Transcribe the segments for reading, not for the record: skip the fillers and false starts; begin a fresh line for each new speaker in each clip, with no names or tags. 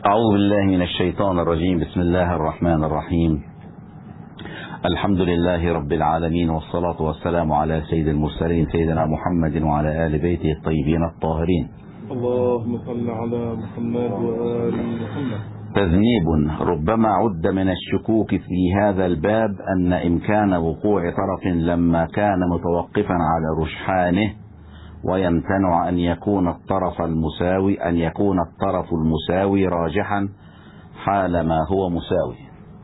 أعوذ بالله من الشيطان الرجيم. بسم الله الرحمن الرحيم. الحمد لله رب العالمين، والصلاة والسلام على سيد المرسلين سيدنا محمد وعلى آل بيته الطيبين الطاهرين.
اللهم صل على محمد وآل محمد.
تذنيب: ربما عد من الشكوك في هذا الباب أن إمكان وقوع طرف لما كان متوقفا على رجحانه، ويمتنع أن يكون الطرف المساوي راجحا حال ما هو مساوي.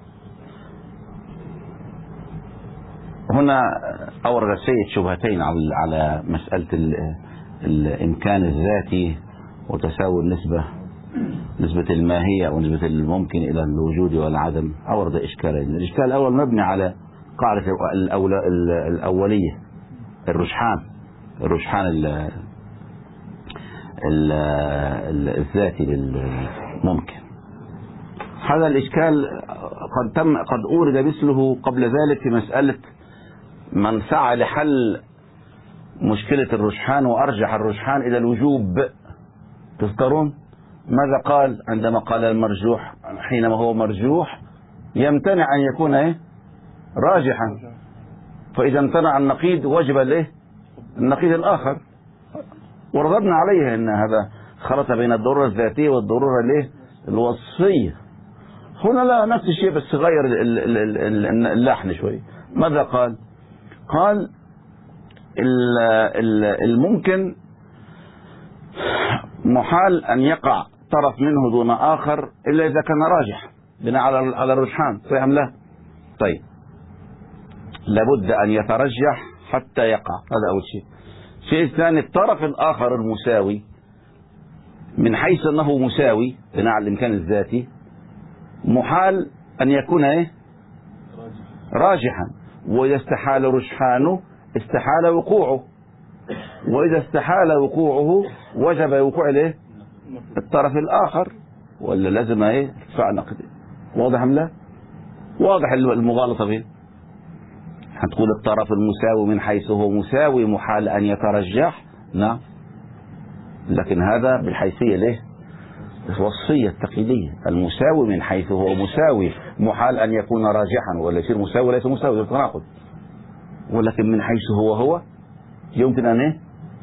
هنا أورد السيد شبهتين على مسألة الإمكان الذاتي وتساوي نسبة الماهية ونسبة الممكن إلى الوجود والعدم. أورد إشكالين. الإشكال الأول مبني على قاعدة الأولية، الرجحان الذاتي للممكن. هذا الإشكال قد أورد مثله قبل ذلك في مسألة من سعى لحل مشكلة الرجحان وأرجح الرجحان إلى الوجوب. تذكرون ماذا قال عندما قال المرجوح؟ حينما هو مرجوح يمتنع أن يكون راجحا، فإذا امتنع النقيض وجب النقيض الآخر، ورددنا عليه أن هذا خلط بين الضرورة الذاتية والضرورة الوصفية. هنا لا، نفس الشيء بس غير اللحن شوي. ماذا قال؟ قال الممكن محال أن يقع طرف منه دون آخر إلا إذا كان راجح بناء على الرجحان، فهم له؟ طيب، لابد أن يترجح حتى يقع، هذا أول شيء. الشيء الثاني، الطرف الآخر المساوي من حيث أنه مساوي بناء على الإمكان الذاتي محال أن يكون راجحا، وإذا استحال رجحانه استحال وقوعه، وإذا استحال وقوعه وجب وقوع الطرف الآخر، ولا لازم ارتفاع نقد. واضح أم لا؟ واضح المغالطة فيه. هتقول الطرف المساوي من حيث هو مساوي محال أن يترجح، نعم، لكن هذا بالحيثية الوصفية التقليدية. المساوي من حيث هو مساوي محال أن يكون راجحا، ولا يصير مساوي ليس مساوي، تناقض. ولكن من حيث هو يمكن أن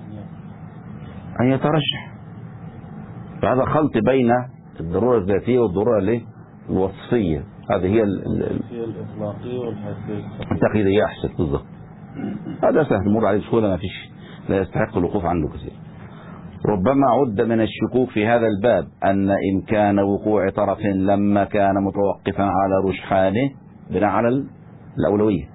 يترجح. فهذا خلط بين الضرورة الذاتية والضرورة الوصفية. هذه هي
الإطلاقية والحيثية
التقليدية. أحسن، بالضبط. هذا سهل، مر عليه بسهولة، ما فيش، لا يستحق الوقوف عنده كثير. ربما عد من الشكوك في هذا الباب أن إمكان وقوع طرف لما كان متوقفا على رجحانه بناء على الأولوية،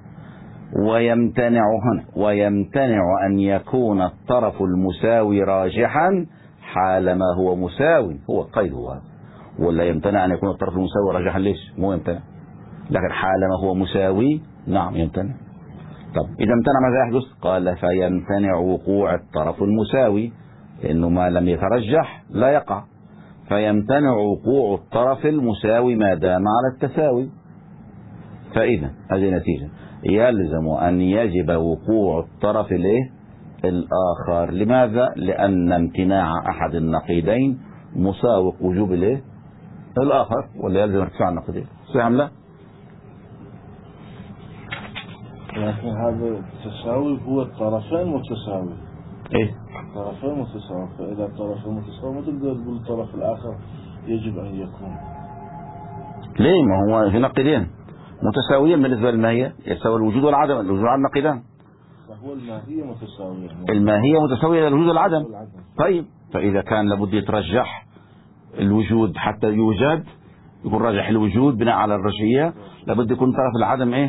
ويمتنع أن يكون الطرف المساوي راجحا حال ما هو مساوي. هو القيد هذا، ولا يمتنع أن يكون الطرف المساوي راجحا؟ ليش مو يمتنع، لكن حال ما هو مساوي نعم يمتنع. طب إذا امتنع ماذا يحدث؟ قال فيمتنع وقوع الطرف المساوي، لأنه ما لم يترجح لا يقع، فيمتنع وقوع الطرف المساوي ما دام على التساوي. فإذا هذه نتيجة، يلزم أن يجب وقوع الطرف الآخر. لماذا؟ لأن امتناع أحد النقيضين مساوق وجوب الآخر، ولا يلزم ارتفاع النقيضين. صحيح أم لا؟
لكن هذا التساوي هو الطرفين متساوي. الطرفين متساوي، فإذا الطرفين متساوي ما تقدر تقول الطرف الآخر يجب أن يكون.
ليه؟ ما هو في نقيضين متساويين بالنسبة للماهية، يساوي الوجود والعدم، الوجود على النقيضان.
فهو الماهية متساوية،
الماهية متساوية للوجود والعدم. طيب، فإذا كان لابد يترجح الوجود حتى يوجد، يكون راجح الوجود بناء على الرجحية، لابد يكون طرف العدم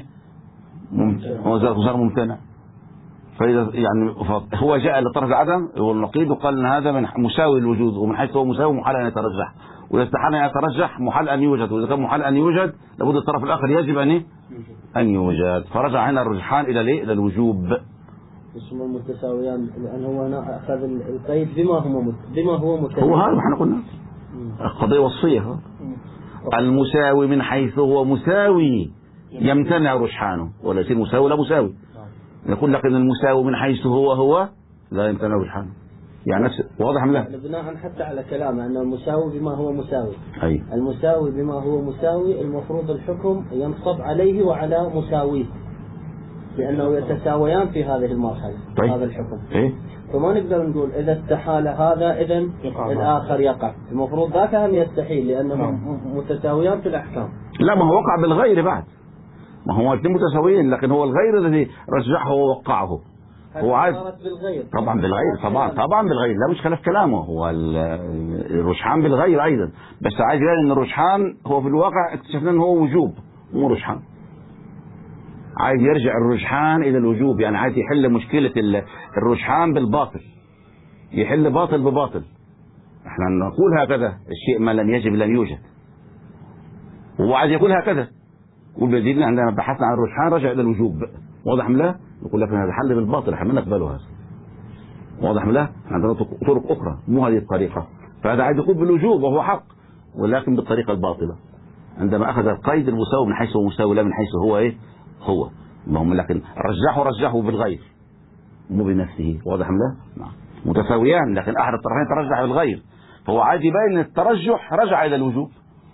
ممتنع. فإذا هو جاء لطرف العدم هو النقيض وقال ان هذا من مساوي الوجود، ومن حيث هو مساوي محال ان يترجح، واذا استحال ان يترجح محال ان يوجد، واذا كان محال ان يوجد لابد الطرف الاخر يجب ان يوجد. فرجع هنا الرجحان الى الوجوب.
اسمه المتساويان لان هو هنا اخذ القيد بما هو متساوي.
هو هذا احنا قلنا قضيه وصفيه. المساوي من حيث هو مساوي يمتنع رجحانه، ولا يصير مساوي لا مساوي. يقول لك ان المساوي من حيث هو لا يمتنع رجحانه. يعني واضح ام لا؟
بناء حتى على كلامه أن المساوي بما هو مساوي.
أي.
المساوي بما هو مساوي المفروض الحكم ينصب عليه وعلى مساويه، لأنه يتساويان في هذه المرحلة.
طيب.
هذا الحكم.
إيه؟
فما نقدر نقول إذا استحال هذا إذن الآخر يقع. المفروض ذاك هم يستحيل لأنهم متساويان في الأحكام.
لا، ما هو وقع بالغير بعد، ما هو الاثنين متساويين، لكن هو الغير الذي رجحه ووقعه. هو عايز
بالغير.
طبعا بالغير، طبعا بالغير، لا مش خلاف كلامه، هو الرجحان بالغير أيضا، بس عايز يقول إن الرجحان هو في الواقع اكتشفنا إنه هو وجوب مو رجحان. عايز يرجع الرجحان إلى الوجوب، يعني عايز يحل مشكلة الرجحان بالباطل، يحل باطل بباطل. احنا نقول هكذا: الشيء ما لم يجب لم يوجد. هو عايز يقول هكذا، والبديل عندما بحثنا عن الرجحان رجع إلى الوجوب. واضح ام لا؟ نقول لك هذا حل بالباطل، احنا ما نقبله هذا. واضح ام لا؟ عندنا طرق أخرى مو هذه الطريقة، فهذا عايز يقول بالوجوب وهو حق، ولكن بالطريقة الباطلة، عندما أخذ القيد المساوي من حيث هو مساوي لا من حيث هو إيه هو. اللهم لكن رجحه بالغير مو بنفسه. واضح ام لا؟ نعم، متساويان لكن أحد الطرفين ترجح بالغير، فهو عايز يبين ان الترجح رجع إلى الوجوب.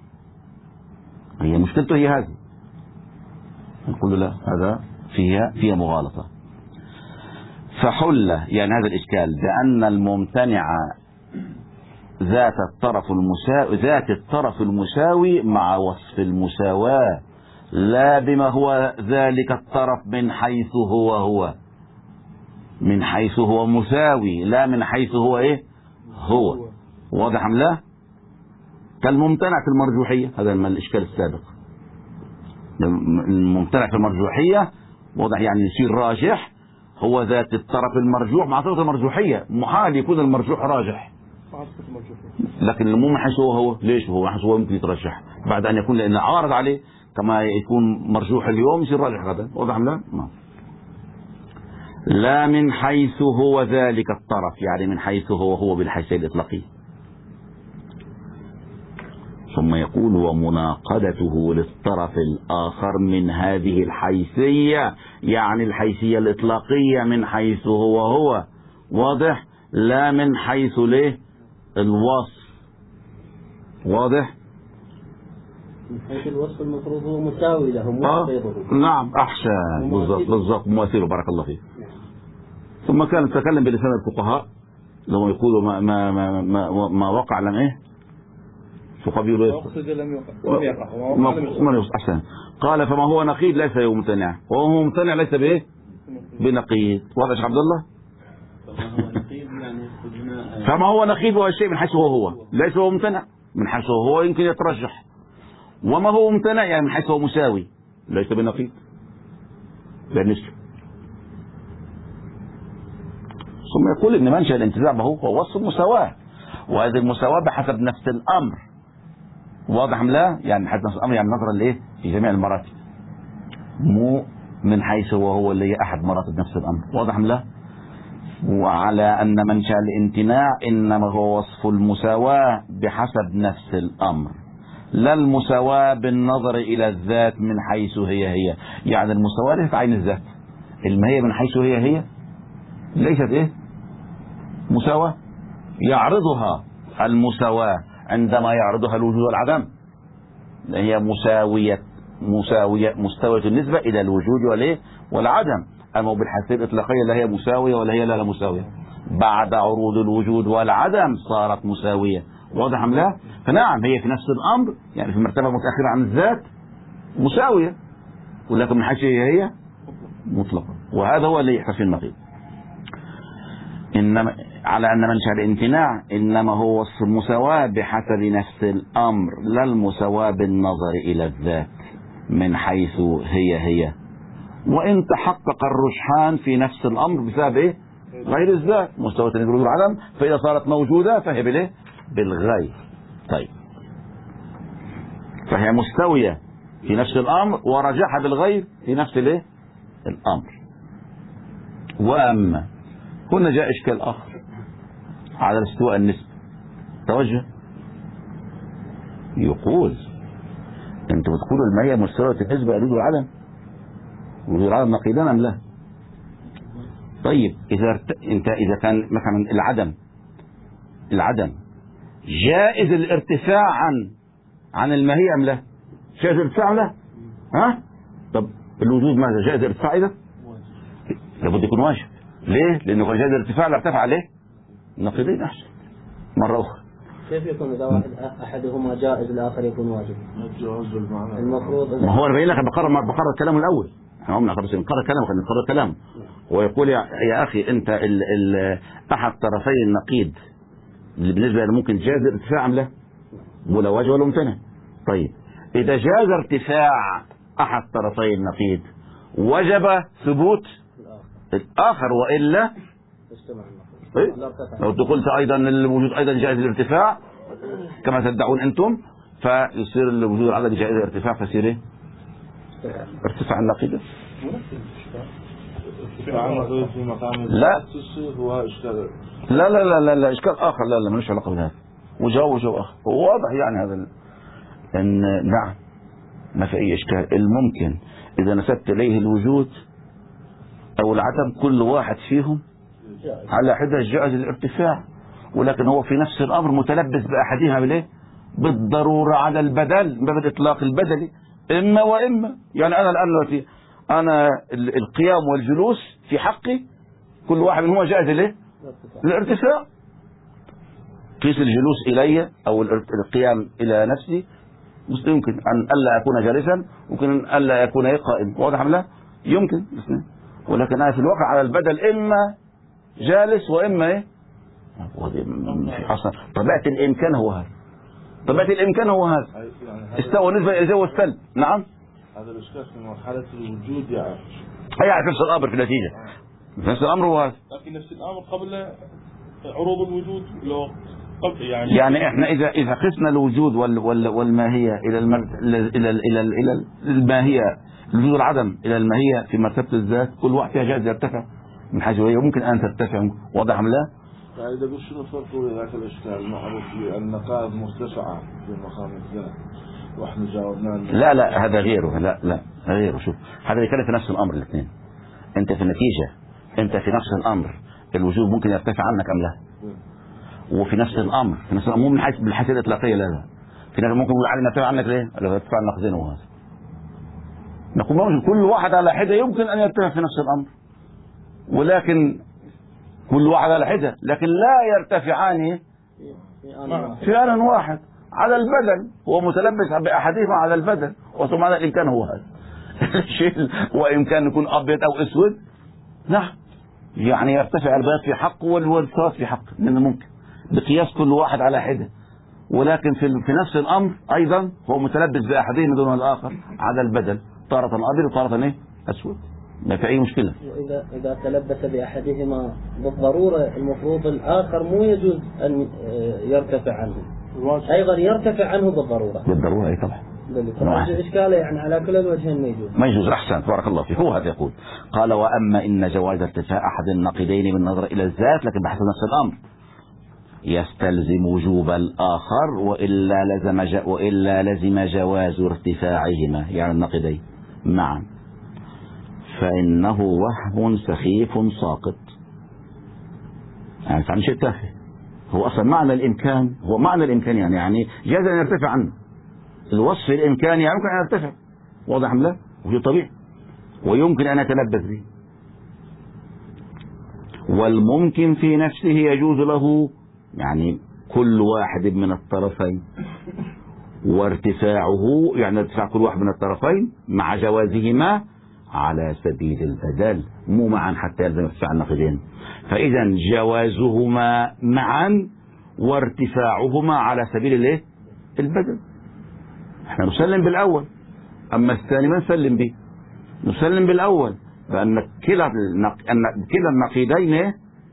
هي مشكلته هي هذه. نقول له لا، هذا فيها مغالطة. فحل يعني هذا الإشكال بأن الممتنع ذات الطرف المساوي مع وصف المساواة، لا بما هو ذلك الطرف من حيث هو من حيث هو مساوي، لا من حيث هو إيه هو. واضح ام لا؟ كالممتنع في المرجوحية، هذا من الإشكال السابق. الممتنع في المرجوحية واضح، يعني يصير راجح هو ذات الطرف المرجوح مع صفة المرجوحية. محال يكون المرجوح راجح، لكن مو من حيث هو. ليش هو من حيث هو ممكن يترجح بعد أن يكون، لأنه عارض عليه كما يكون مرجوح اليوم يصير راجح غدا. واضح ام لا؟ لا من حيث هو ذلك الطرف، يعني من حيث هو بالحيثية الإطلاقية. ثم يقول: ومناقضته للطرف الآخر من هذه الحيثية، يعني الحيثية الإطلاقية من حيث هو. واضح؟ لا من حيث ليه الوصف. واضح؟
من حيث الوصف المفروض هو مساوي له
نعم، أحسن، بالضبط مماثله. بارك الله فيك. ثم كان يتكلم بلسان الفقهاء لما يقولوا ما وقع لم ايه أحسن. قال: فما هو نقيض ليس ممتنع، وهو ممتنع ليس بايه بنقيض. واضح يا عبد الله؟ فما هو نقيض هو الشيء من حيث هو ليس هو ممتنع، من حيث هو يمكن يترجح. وما هو ممتنع يعني من حيث هو مساوي ليس بنقيض بالنسبة. ثم يقول ان منشأ الانتزاع هو وصف المساواة، وهذه المساواة بحسب نفس الامر. واضح ام لا؟ يعني حسب نفس الامر، يعني نظرا لايه في جميع المراتب، مو من حيث هو اللي هي احد مراتب نفس الامر. واضح ام لا؟ وعلى ان منشأ الامتناع انما هو وصف المساواة بحسب نفس الامر، لا المساواة بالنظر الى الذات من حيث هي. يعني المساواة ليست عين الذات، الماهية من حيث هي ليست ايه مساواة. يعرضها المساواة عندما يعرضها الوجود والعدم، هي مستوية النسبة إلى الوجود والايه والعدم. أما بالحيثية الإطلاقية لا هي مساوية ولا هي لا مساوية. بعد عروض الوجود والعدم صارت مساوية. واضح أم لا؟ فنعم هي في نفس الأمر، يعني في مرتبة متأخرة عن الذات مساوية، ولكن من حيث هي مطلقة. وهذا هو اللي يحصل في النقيض. إنما على أن منشأ الامتناع إنما هو وصف المساواة بحسب نفس الأمر، لا المساواة بالنظر إلى الذات من حيث هي. وإن تحقق الرجحان في نفس الأمر بسبب إيه؟ غير الذات، مستوى الوجود والعدم، فإذا صارت موجودة فهي بالإيه؟ بالغير. طيب، فهي مستوية في نفس الأمر ورجحها بالغير في نفس الإيه؟ الأمر. وأما هنا جاء إشكال آخر على استواء النسبة. توجه، يقول: أنتم بتقولوا الماهية مستوية النسبة الوجود والعدم، الوجود والعدم نقيضان أم لا؟ طيب إذا كان مثلا العدم العدم جائز الارتفاع عن الماهية أم لا؟ جائز الارتفاع لا؟ ها؟ طب الوجود ماذا؟ جائز الارتفاع إذا؟ لابد يكون واجب. ليه؟ لأنه جائز الارتفاع لا ارتفع عليه نقيضين. أحسن مرة أخرى.
كيف يكون إذا واحد أحدهما جائز الآخر يكون واجب؟ المفروض
ما هو أنا بقول لك بقرر كلامه الأول. احنا قمنا نقرر كلامه ويقول يا أخي أنت أحد طرفي النقيض اللي بالنسبة له ممكن جاز الارتفاع أم لا؟ ولا واجب ولا ممتنع. طيب إذا جاز ارتفاع أحد طرفي النقيض وجب ثبوت الآخر وإلا إيه؟ لو قلت أيضا الوجود أيضا جائز الارتفاع كما تدعون أنتم فيصير الوجود العددي جائز الارتفاع فيصير إيه؟ ارتفاع النقيض. لا إشكال آخر. لا ملوش علاقة بهذا. وجه آخر واضح يعني هذا إن نعم ما في أي إشكال. الممكن إذا نسبت إليه الوجود أو العدم كل واحد فيهم على حدة جائز الارتفاع، ولكن هو في نفس الأمر متلبس بأحدهما بالإيه؟ بالضرورة على البدل باب الإطلاق البدلي إما وإما. يعني أنا الآن دلوقتي أنا القيام والجلوس في حقي كل واحد منهما جائز الإيه؟ الارتفاع. قيس الجلوس إلي أو القيام إلى نفسي يمكن أن ألا أكون جالسا ممكن أن ألا أكون قائم. واضح أم لا؟ يمكن. ولكن أنا في الواقع على البدل إما جالس وإما إيه؟ أصلا طبيعة الإمكان هو هذا. طبيعة الإمكان هو هذا. استوى نسبة إلى الزو والسلب. نعم.
هذا الإشكال في مرحلة الوجود يعني.
أي نفس الأمر في النتيجة. نفس الأمر هو هذا.
لكن نفس الأمر قبل عروض الوجود لو قبل
يعني إحنا إذا قسنا الوجود والماهية إلى إلى الماهية الوجود العدم إلى الماهية في مرتبة الذات كل واحد فيها جائز يرتفع من حيث هي ممكن أن ترتفع. واضح أم لا؟
فإذا قلت شنو فرق ذاك الإشكال المعروف النقائض مرتفعة في مقام الذات واحنا جاوبنا
لا هذا غيره. لا غيره. شوف هذا يتكلم في نفس الأمر الاثنين. أنت في النتيجة أنت في نفس الأمر الوجود ممكن يرتفع عنك أم لا؟ وفي نفس الأمر مو من حيث بالحيث الإطلاقية. لا في ناس ممكن يقول علي يرتفع عنك ليه؟ لو يرتفع النقدين وهذا نقول كل واحد على حدة يمكن أن يرتفع في نفس الأمر، ولكن كل واحد على حدة لكن لا يرتفعان في آن واحد على البدن. هو متلبس بأحدهما على البدن وثم هذا الإمكان هو هذا الشيء. وإمكان يكون أبيض أو أسود. نعم يعني يرتفع البياض في حقه والسواد في حقه لأنه ممكن بقياس كل واحد على حدة، ولكن في نفس الأمر أيضا هو متلبس بأحدهما دون الآخر على البدن تارة أبيض وتارة إيه؟ أسود. ما في أي مشكلة.
إذا تلبس بأحدهما بالضرورة المفروض الآخر مو يجوز أن يرتفع عنه أيضا يرتفع عنه بالضرورة.
أي طبعا.
إشكاله يعني على كل الوجهين ما يجوز.
أحسن بارك الله فيك. هو هذا يقول قال وأما إن جواز ارتفاع أحد النقيضين بالنظر إلى الذات لكن بحسب نفس الأمر يستلزم وجوب الآخر وإلا لزم جواز ارتفاعهما يعني النقيضين معا فإنه وهم سخيف ساقط. يعني فعلا شيء تافه. هو أصلا معنى الإمكان يعني جاز أن يرتفع عنه. الوصف الإمكاني يعني يمكن أن يرتفع. واضح أم لا؟ وهي طبيعي ويمكن أن يتلبس به. والممكن في نفسه يجوز له يعني كل واحد من الطرفين وارتفاعه يعني ارتفاع كل واحد من الطرفين مع جوازهما على سبيل البدل مو معا حتى يلزم ارتفاع النقيضين. فإذا جوازهما معا وارتفاعهما على سبيل الايه؟ البدل. احنا نسلم بالأول أما الثاني ما نسلم به. نسلم بالأول بأن كلا النقيضين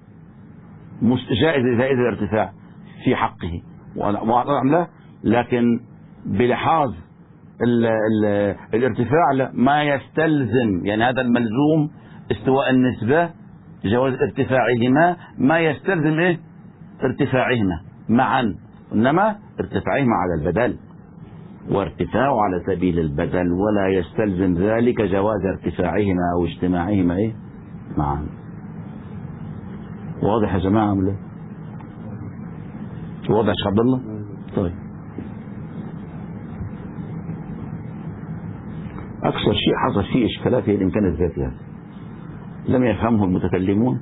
جائز الارتفاع في حقه لا، لكن بلحاظ الارتفاع لا ما يستلزم يعني هذا الملزوم استواء النسبة جواز ارتفاعهما ما يستلزم ايه ارتفاعهما معا انما ارتفاعهما على البدل وارتفاع على سبيل البدل ولا يستلزم ذلك جواز ارتفاعهما او اجتماعهما ايه معا. واضح يا جماعة ولا واضح يا شيخ عبد الله؟ طيب أكثر شيء حصل فيه إشكالات هي الإمكان الذاتي هذا، لم يفهمه المتكلمون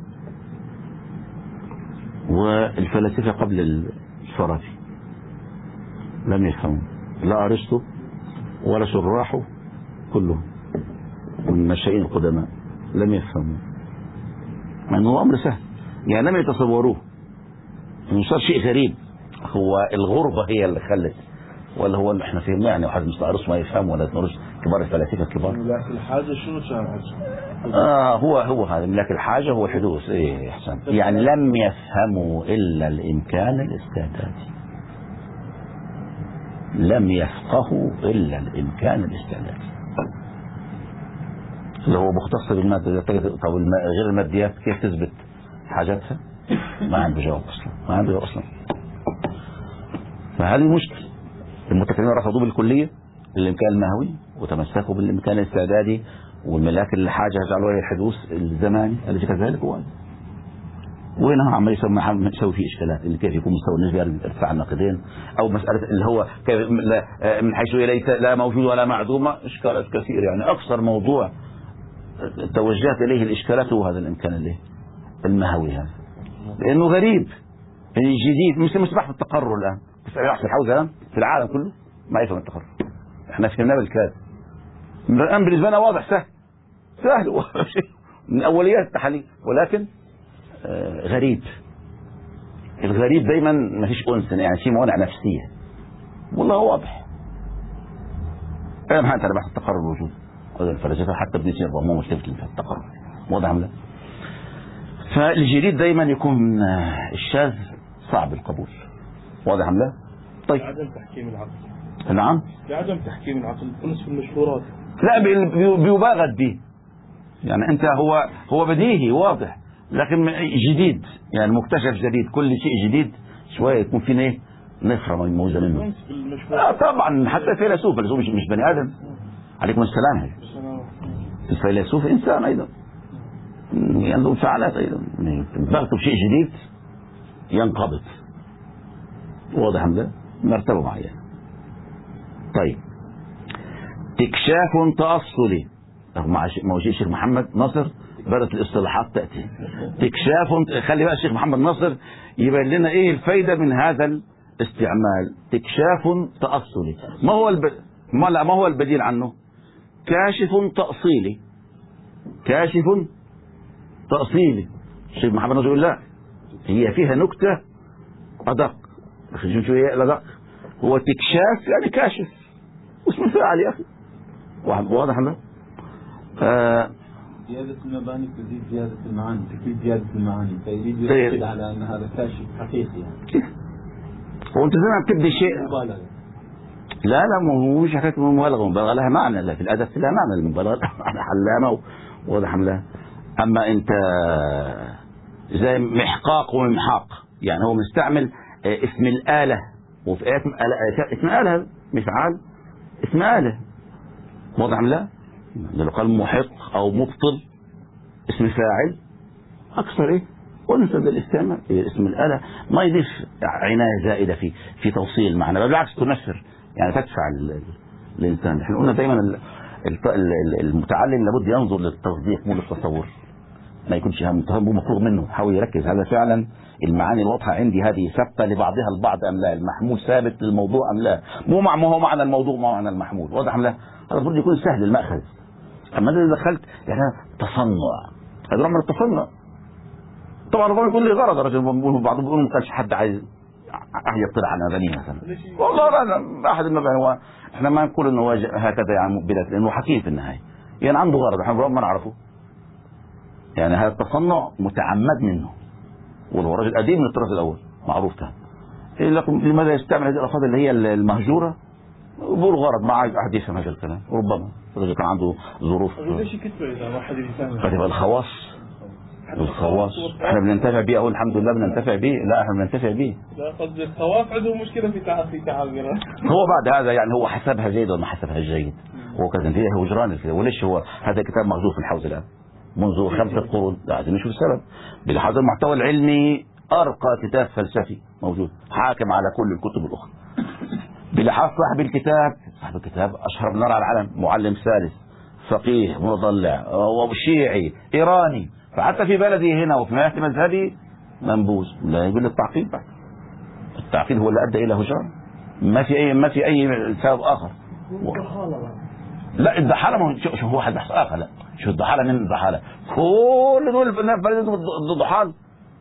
والفلاسفة قبل الفرافي، لم يفهموا، لا أرسطو ولا شراحه كلهم من الناشئين القدماء لم يفهموا، مع أنه أمر سهل، يعني لم يتصوروه، إنه صار شيء غريب. هو الغربة هي اللي خلت، ولا هو اللي احنا فهمناه؟ يعني واحد مثل أرسطو ما يفهم ولا أرسطو كبار الفلاسفة الكبار.
ملاك الحاجة شنو كان
هو هذا ملاك الحاجة، هو الحدوث. إيه أحسن، يعني لم يفهموا إلا الإمكان الاستعدادي، لم يفقهوا إلا الإمكان الاستعدادي اللي هو مختص بالمادة. طب غير الماديات كيف تثبت حاجاتها؟ ما عنده جواب أصلا، ما عنده جواب أصلا. فهذه مشكلة. المتكلمين رفضوا بالكلية الإمكان المهوي وتمسكوا بالإمكان الاستعدادي، والملاك الحاجة جعلوها الحدوث الزماني الذي كذلك هو. وهنا عمال يسوي فيه إشكالات، اللي كيف يكون مستوى النسبي ارتفاع النقدين، أو مسألة اللي هو كيف من حيث ليس لا موجود ولا معدومة، إشكالات كثير. يعني أكثر موضوع توجهت إليه الإشكالات هو هذا الإمكان اللي المهوي هذا، لأنه غريب جديد، مثل مسبح التقرر الآن في الحوزة الآن في العالم كله ما يفهم التقرر. احنا فهمناه بالكاد الآن بالنسبة لنا واضح سهل من أوليات التحاليل، ولكن غريب. الغريب دايما ما فيش أنس، يعني في موانع نفسية، والله واضح. أنا حتى بحث التقرر الوجود، الفلاسفة حتى ابن سينا ضمهم مشترك في التقرر، واضح عمله. فالجديد دايما يكون الشاذ صعب القبول، واضح عمله. طيب
لعدم تحكيم العقل.
نعم،
لعدم تحكيم العقل أنس في المشهورات.
لا بيباغت به، يعني أنت هو بديهي واضح، لكن جديد، يعني مكتشف جديد، كل شيء جديد شوية يكون فيه نفرة موزة منه. طبعا حتى فيلسوف مش بني آدم. عليكم السلام. الفيلسوف إنسان أيضا، عنده انفعالات أيضا، بغته بشيء جديد ينقبض، واضح ده مرتبة معينة. طيب اكشاف تأصلي مع الشيخ محمد ناصر بدأت الاصطلاحات تأتي. تكشاف، خلي بقى الشيخ محمد ناصر يبين لنا ايه الفايدة من هذا الاستعمال. تكشاف تأصلي، ما هو البديل عنه؟ كاشف تأصيلي. كاشف تأصيلي. الشيخ محمد ناصر يقول لا، هي فيها نكتة أدق، شوية أدق. هو تكشاف يعني كاشف، اسم فاعل يا أخي، واضح ده؟
زيادة المباني تزيد زيادة المعاني، تزيد زيادة المعاني، فيريد يؤكد على أن هذا كاشف حقيقي. يعني
هو أنت زي ما بتبدي شيء
مبالغة.
لا مش حكاية مبالغة، مبالغة لها معنى، لا في الأدب لها معنى، المبالغة علامة واضح لها. أما أنت زي محقاق وممحاق، يعني هو مستعمل اسم الآلة، وفي اسم آلة مفعال، اسم آلة، واضح لها. لو قال محق أو مبطل اسم فاعل أكثر إيه ونسب الاستعمال اسم الآلة، ما يضيف عناية زائدة في توصيل المعنى، بل بالعكس تنفر، يعني تدفع الإنسان. احنا قلنا دايما المتعلم لابد ينظر للتصديق مو للتصور، ما يكونش هم مفروغ منه، يحاول يركز هذا فعلا المعاني الواضحة عندي هذه ثابتة لبعضها البعض أم لا، المحمول ثابت للموضوع أم لا، ما هو معنى الموضوع ما معنى المحمول، واضح أم لا. هذا المفروض يكون سهل المأخذ. أما إذا دخلت يعني تصنع، هذا نوع من التصنع. طبعا ربما يكون لي غرض، الرجل بعضهم بيقولوا ما كانش حد عايز يطلع على مبانيه مثلا، والله لا أحد المباني هو احنا ما نقول انه هو هكذا يعني مقبلات، لانه حكيم في النهايه، يعني عنده غرض احنا ما نعرفه، يعني هذا التصنع متعمد منه، وهو رجل قديم من الطرف الاول معروف كان. لكن لماذا يستعمل هذه الالفاظ اللي هي المهجوره؟ بقول غرض ما عايز احد يفهم هذا الكلام، ربما الرجل كان عنده ظروف.
ليش كتبه اذا ما حد يفهم؟
الخواص احنا بننتفع بيه، او الحمد لله بننتفع بيه، لا احنا بننتفع بيه.
لا قصدي الخواص عندهم مشكله في تعبيرها.
هو بعد هذا يعني هو حسبها جيد ولا ما حسبها جيد، هو كذا فيها هجران. وليش هو هذا كتاب مغزور في الحوزه الان منذ 5 قرون؟ لا عايزين نشوف السبب. بلحاظ المحتوى العلمي أرقى كتاب فلسفي موجود حاكم على كل الكتب الأخرى. بلحاظ صاحب الكتاب أشهر من نار على العالم، معلم ثالث، فقيه متطلع وشيعي إيراني، فحتى في بلدي هنا وفي مهنة مذهبي منبوذ. لا يقول التعقيد بعد، التعقيد هو اللي أدى إلى هجران، ما في أي سبب آخر. لا الضحالة شو هو واحد بحث آخر، لا شو الضحالة من الضحالة، كل دول بلدهم الضحال.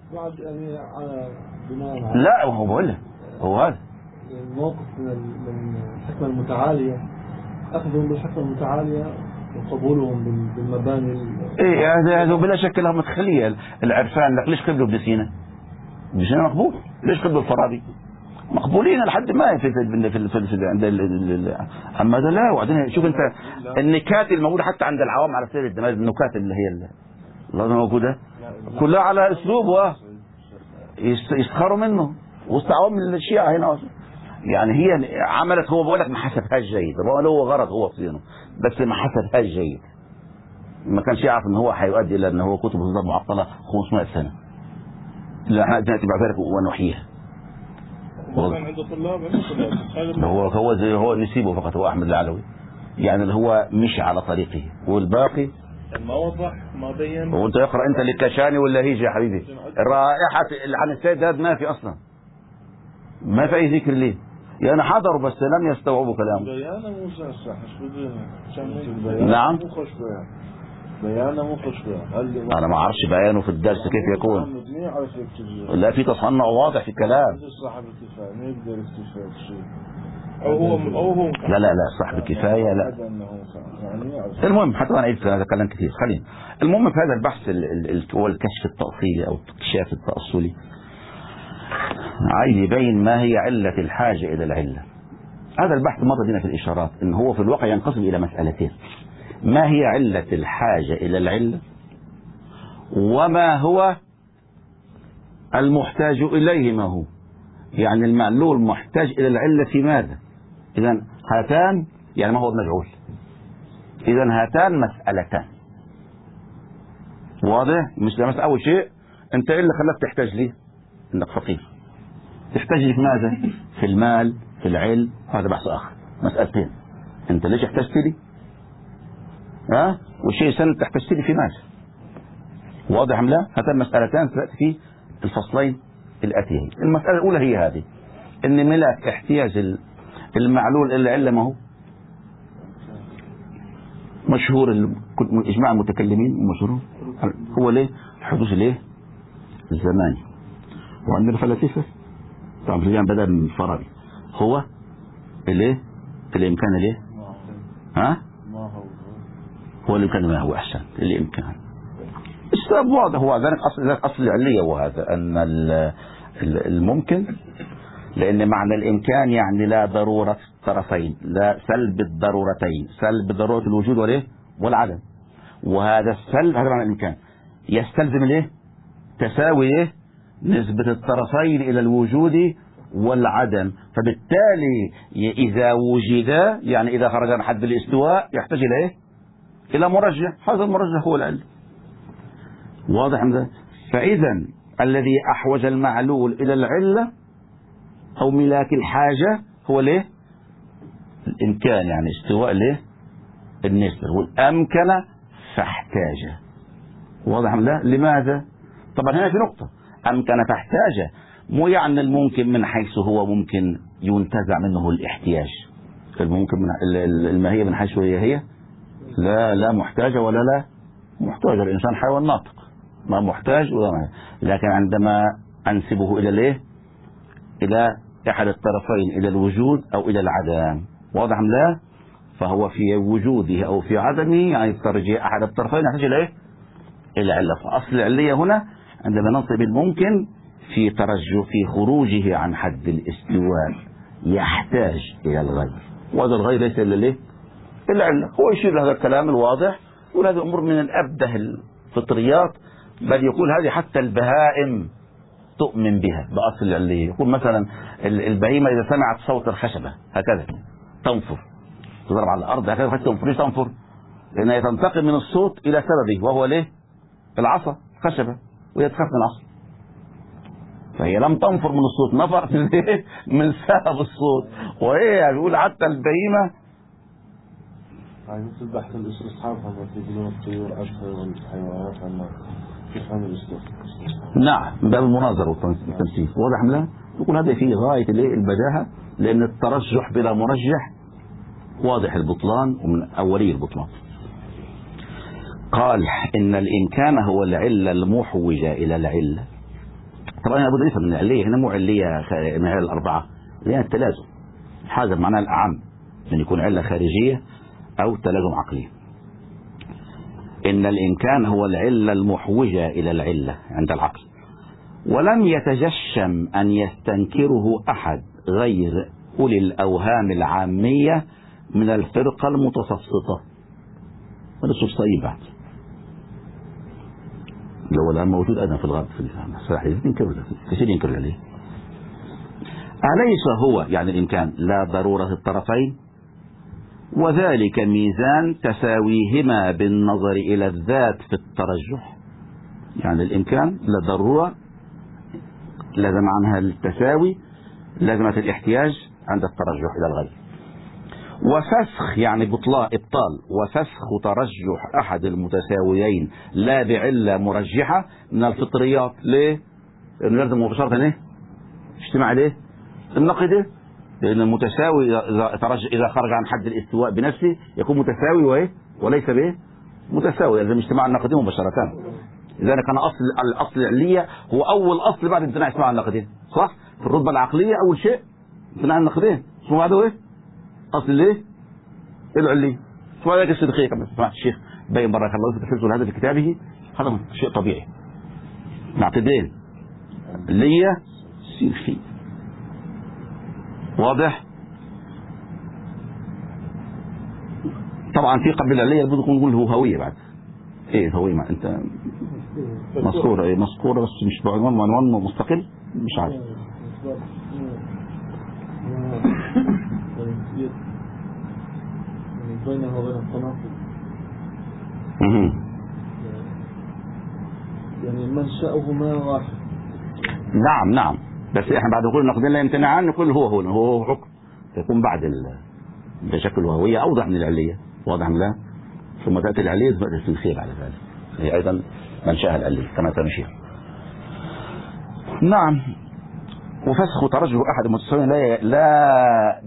لا هو بقول لك هو هذا
الموقف من الحكمة المتعالية، أخذهم بالحكمة المتعالية وقبولهم بالمباني.
ايه هذا بلا شك لهم متخلية العرفان. لك ليش قبلوا ابن سينا؟ ابن سينا مقبول، ليش قبلوا الفارابي؟ مقبولين لحد ما في عند اما ده لا. وبعدين شوف انت النكات الموجوده حتى عند العوام على سير الدماغ، النكات اللي هي اللي موجوده كلها على اسلوب يسخروا منه وسط عوام الشيعة هنا اصلا. يعني هي عملت، هو بقول لك ما حسبهاش جيد، هو غرض هو صينه بس ما حسبهاش جيد، ما كانش يعرف ان هو هيؤدي الى ان هو كتب تفضل معطله 500 سنه. لا احنا ناتي بعد ذلك ونحييها.
كان عنده طلاب
هو نسيبه فقط، هو احمد العلوي يعني اللي هو مشي على طريقه، والباقي
ما وضح ما بين.
وانت يقرا انت للكشاني ولا هيجي يا حبيبي؟ الرائحه اللي عن السيد ما في اصلا، ما في اي ذكر ليه، يعني حضروا بس لم يستوعبوا كلامه.
بيانه مو صح
نعم
بيانه مو خش بيان.
انا ما اعرفش بيانه في الدرس كيف يكون، لا في تصنع واضح في الكلام.
صاحب الكفايه ما يقدر يكتشف شيء،
او هو
لا صاحب الكفايه لا. المهم حتى انا عيد هذا كلام كثير، خلينا المهم في هذا البحث هو الكشف التأصيلي او الاكتشاف التأصلي، عايز يبين ما هي علة الحاجة إلى العلة. هذا البحث مرة دينا في الإشارات إن هو في الواقع ينقسم إلى مسألتين: ما هي علة الحاجة إلى العلة، وما هو المحتاج إليه. ما هو يعني المعلول محتاج إلى العلة في ماذا؟ إذن هاتان يعني ما هو المجعول، إذن هاتان مسألتان واضح. مش مثلا أول شيء أنت إيه اللي خلاك تحتاج ليه؟ إنك فقير، تحتاج لي في ماذا؟ في المال، في العلم، هذا بحث آخر. مسألتين: أنت ليش احتجت لي؟ والشيء الثاني احتجت لي في ماذا؟ واضح أم لا؟ هاتان مسألتان تأتي في الفصلين الآتيين. المسألة الأولى هي هذه: إن ملاك احتياج المعلول إلى العلة. ما هو مشهور إجماع المتكلمين مشهور هو ليه؟ الحدوث ليه؟ الزماني. وعندنا فلاسفة طبعا رجعنا بدل من الفراري هو الايه؟ الامكان ليه؟ هو الامكان ما هو احسن الامكان. السبب واضح، هو ذلك اصل العلية، وهذا ان الممكن، لان معنى الامكان يعني لا ضرورة الطرفين، لا سلب الضرورتين، سلب ضرورة الوجود والايه؟ والعدم. وهذا السلب هذا معنى الامكان يستلزم الايه؟ تساوي ايه؟ نسبة الطرفين إلى الوجود والعدم. فبالتالي إذا وجدا يعني إذا خرج عن حد الاستواء يحتاج إلى إيه؟ إلى مرجح. هذا المرجح هو العلم. واضح من ذلك؟ فإذا الذي أحوج المعلول إلى العلة أو ملاك الحاجة هو ليه؟ الإمكان، يعني استواء ليه؟ النسبة. والأمكن فاحتاج. واضح من ذلك؟ لماذا؟ طبعا هنا في نقطة: أمكن فاحتاج مو يعني الممكن من حيث هو ممكن ينتزع منه الاحتياج. الممكن من الماهية من حيث هي لا محتاجة ولا لا محتاجة. الإنسان حيوان ناطق، ما محتاج ولا ما. لكن عندما أنسبه إلى الايه؟ إلى أحد الطرفين، إلى الوجود أو إلى العدم. واضح أم لا؟ فهو في وجوده أو في عدمه يعني ترجيح أحد الطرفين يحتاج إلى ايه؟ إلى علة. فأصل العلية هنا عندما ننصب الممكن في خروجه عن حد الاستواء يحتاج إلى الغير، وهذا الغير ليس إلا ليه؟ العلة. هو يشير لهذا الكلام الواضح، وهذه أمور من الأبده الفطريات، بل يقول هذه حتى البهائم تؤمن بها بأصل العلية. يقول مثلا البهيمة إذا سمعت صوت الخشبة هكذا تنفر، تضرب على الأرض هكذا فتنفر. ليش تنفر؟ لأنها تنتقل من الصوت إلى سببه وهو ليه؟ العصا خشبة، وهي تخاف من العصا. فهي لم تنفر من الصوت، نفرت من سبب الصوت. وهي بيقول حتى البهيمة
يعني مثل بحث الاستصحاب هذا يقولون الطيور أشهر والحيوانات أما كيف هذا الاستصحاب؟
نعم باب المناظرة والتمثيل. واضح لا؟ يقول هذا فيه غاية البداهة، لأن الترجح بلا مرجح واضح البطلان ومن أولي البطلان. قال إن الإمكان هو العلة المحوجة إلى العلة. طبعا أنا أبو يفهم من العلية هنا مو علية من هذه الأربعة، لأن التلازم هذا معناه الأعم، أن يكون علة خارجية أو تلازم عقلي. إن الإمكان هو العلة المحوجة إلى العلة عند العقل، ولم يتجشم أن يستنكره أحد غير أولي الأوهام العامية من الفرقة المتسفسطة. هذا شوف صعيب بعد لو الآن موجود أنا في الغرب في الصحيح كثير ينكر عليه. أليس هو يعني الإمكان لا ضرورة الطرفين، وذلك ميزان تساويهما بالنظر إلى الذات في الترجح. يعني الإمكان لا ضرورة لازم عنها التساوي، لازمة الاحتياج عند الترجح إلى الغير. وفسخ يعني إبطال وفسخ ترجح أحد المتساويين لا بعلة مرجحة من الفطريات. ليه؟ لأنه لازم مباشرة اجتماع عليه النقد، لأن المتساوي إذا خرج عن حد الاستواء بنفسه يكون متساوي وليس به متساوي، لازم اجتماع النقدين مباشرة. لذلك كان الأصل العلية هو أول أصل بعد امتناع اجتماع النقدين، صح؟ في الرتبة العقلية أول شيء امتناع النقدين، ثم بعده إيه؟ أصل ليه؟ العلية. ثم ذلك الصدقية كما سمعت الشيخ باين بارك الله فيك تفسر هذا في كتابه، هذا شيء طبيعي. نعتدين لية سير فيه واضح. طبعا في قبل العلية بدك نقول هو هوية بعد. ايه هوية ما انت مذكورة، ايه مذكورة بس مش بعنوان مستقل، مش عارف.
بينه وبين التناقض يعني منشأهما واحد.
نعم بس احنا بعد نقول النقدين لا يمتنعان نقول هو حكم يكون بعد بشكل هوية أوضح من العلية، واضح من لا. ثم تأتي العلية تبقى التنسيق على ذلك، هي أيضا منشأها العلية كما تمشي. نعم. وفسخ ترجح أحد المتساويين لا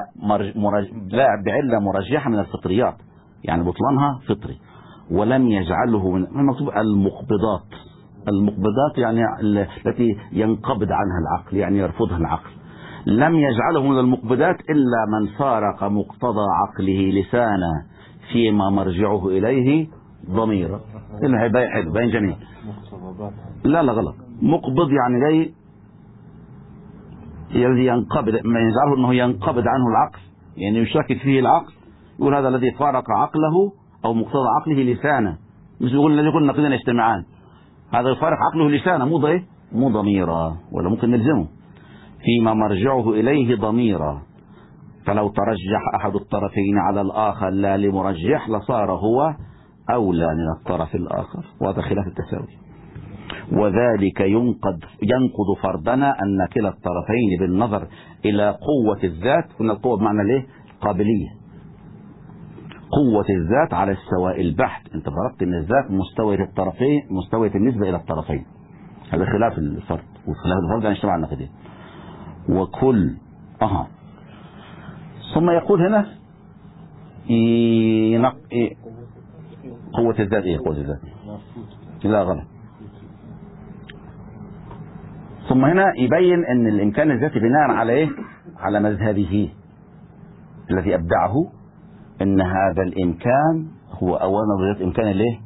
بعلة مرجحة من الفطريات، يعني بطلانها فطري. ولم يجعله من المكتوب المقبضات يعني التي ينقبض عنها العقل، يعني يرفضها العقل. لم يجعله من المقبضات إلا من فارق مقتضى عقله لسانا فيما مرجعه إليه ضميرا. حلو باين جميل. لا غلط. مقبض يعني جاي الذي ينقبض، ما يجعله انه ينقبض عنه العقل، يعني يشكك فيه العقل، يقول هذا الذي فارق عقله او مقتضى عقله لسانه، مش يقول الذي يقول نقدين يجتمعان، هذا يفارق عقله لسانه مو ضميرا، ولا ممكن نلزمه فيما مرجعه اليه ضميرا. فلو ترجح احد الطرفين على الاخر لا لمرجح لصار هو اولى من الطرف الاخر، وهذا خلاف التساوي. وذلك ينقض فرضنا أن كلا الطرفين بالنظر إلى قوة الذات، قلنا القوة بمعنى ليه؟ القابلية. قوة الذات على السواء البحت، انت فرضت ان الذات مستوية الطرفين، مستوية النسبة إلى الطرفين، هذا خلاف الفرض، وخلاف الفرض يعني اجتماع النقدين. وكل ثم يقول هنا قوة الذات قوة الذات لا غلط. ثم هنا يبين ان الامكان الذاتي بناء على ايه؟ على مذهبه الذي ابدعه، ان هذا الامكان هو اولا نظرية امكان الايه؟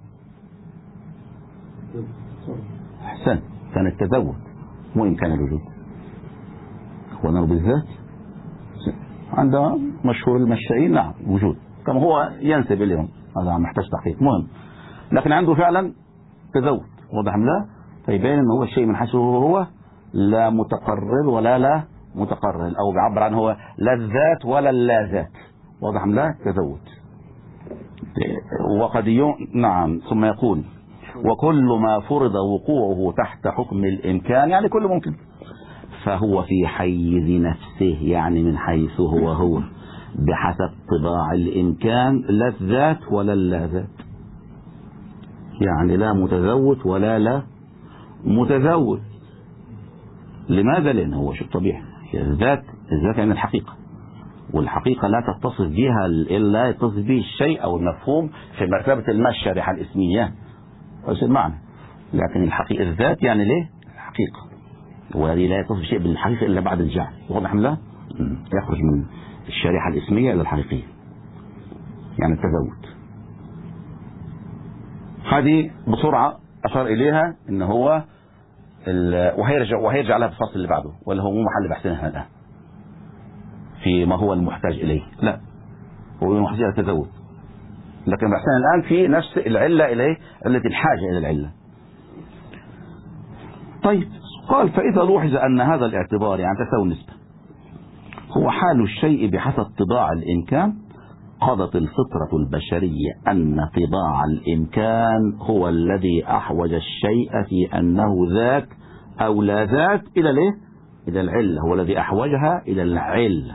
احسن، كان التزود مو امكان الوجود. هو نظر بالذات عند مشهور المشائين نعم وجود، كما هو ينسب اليهم، هذا محتاج تحقيق مهم، لكن عنده فعلا تزود، واضح لا؟ فيبين ان هو الشيء من حيث هو لا متقرر ولا لا متقرر، او بيعبر عنه هو لا الذات ولا اللا ذات، واضح لا؟ تزود. وقد نعم. ثم يقول وكل ما فرض وقوعه تحت حكم الإمكان يعني كل ممكن، فهو في حيز نفسه يعني من حيث هو بحسب طباع الإمكان، لا الذات ولا اللاذات، يعني لا متذوت ولا لا متذوت. لماذا؟ لأنه هو شيء طبيعي. الذات يعني الحقيقة، والحقيقة لا تتصف بها إلا يتصف به الشيء أو المفهوم في مرتبة الشريحة الاسمية نفس المعنى، لكن الحقيقة الذات يعني ليه الحقيقة، وهذه لا يتصف شيء بالحقيقة إلا بعد الجعل. واضح لا؟ يخرج من الشريحة الاسمية إلى الحقيقية، يعني التزود. هذه بسرعة أشار إليها إن هو وهيرجع لها في الفصل اللي بعده، ولا هو مو محل بحثنا الآن في ما هو المحتاج إليه، لا هو محتاج إلى التزود، لكن بحثنا الآن في نفس العلة إليه، علة الحاجة إلى العلة. طيب قال فإذا لوحظ أن هذا الاعتبار يعني تساوي النسبة هو حال الشيء بحسب طباع الإمكان، قضت الفطرة البشرية أن طباع الإمكان هو الذي أحوج الشيء في أنه ذات أو لا ذات إلى ليه؟ إلى العلة، هو الذي أحوجها إلى العلة.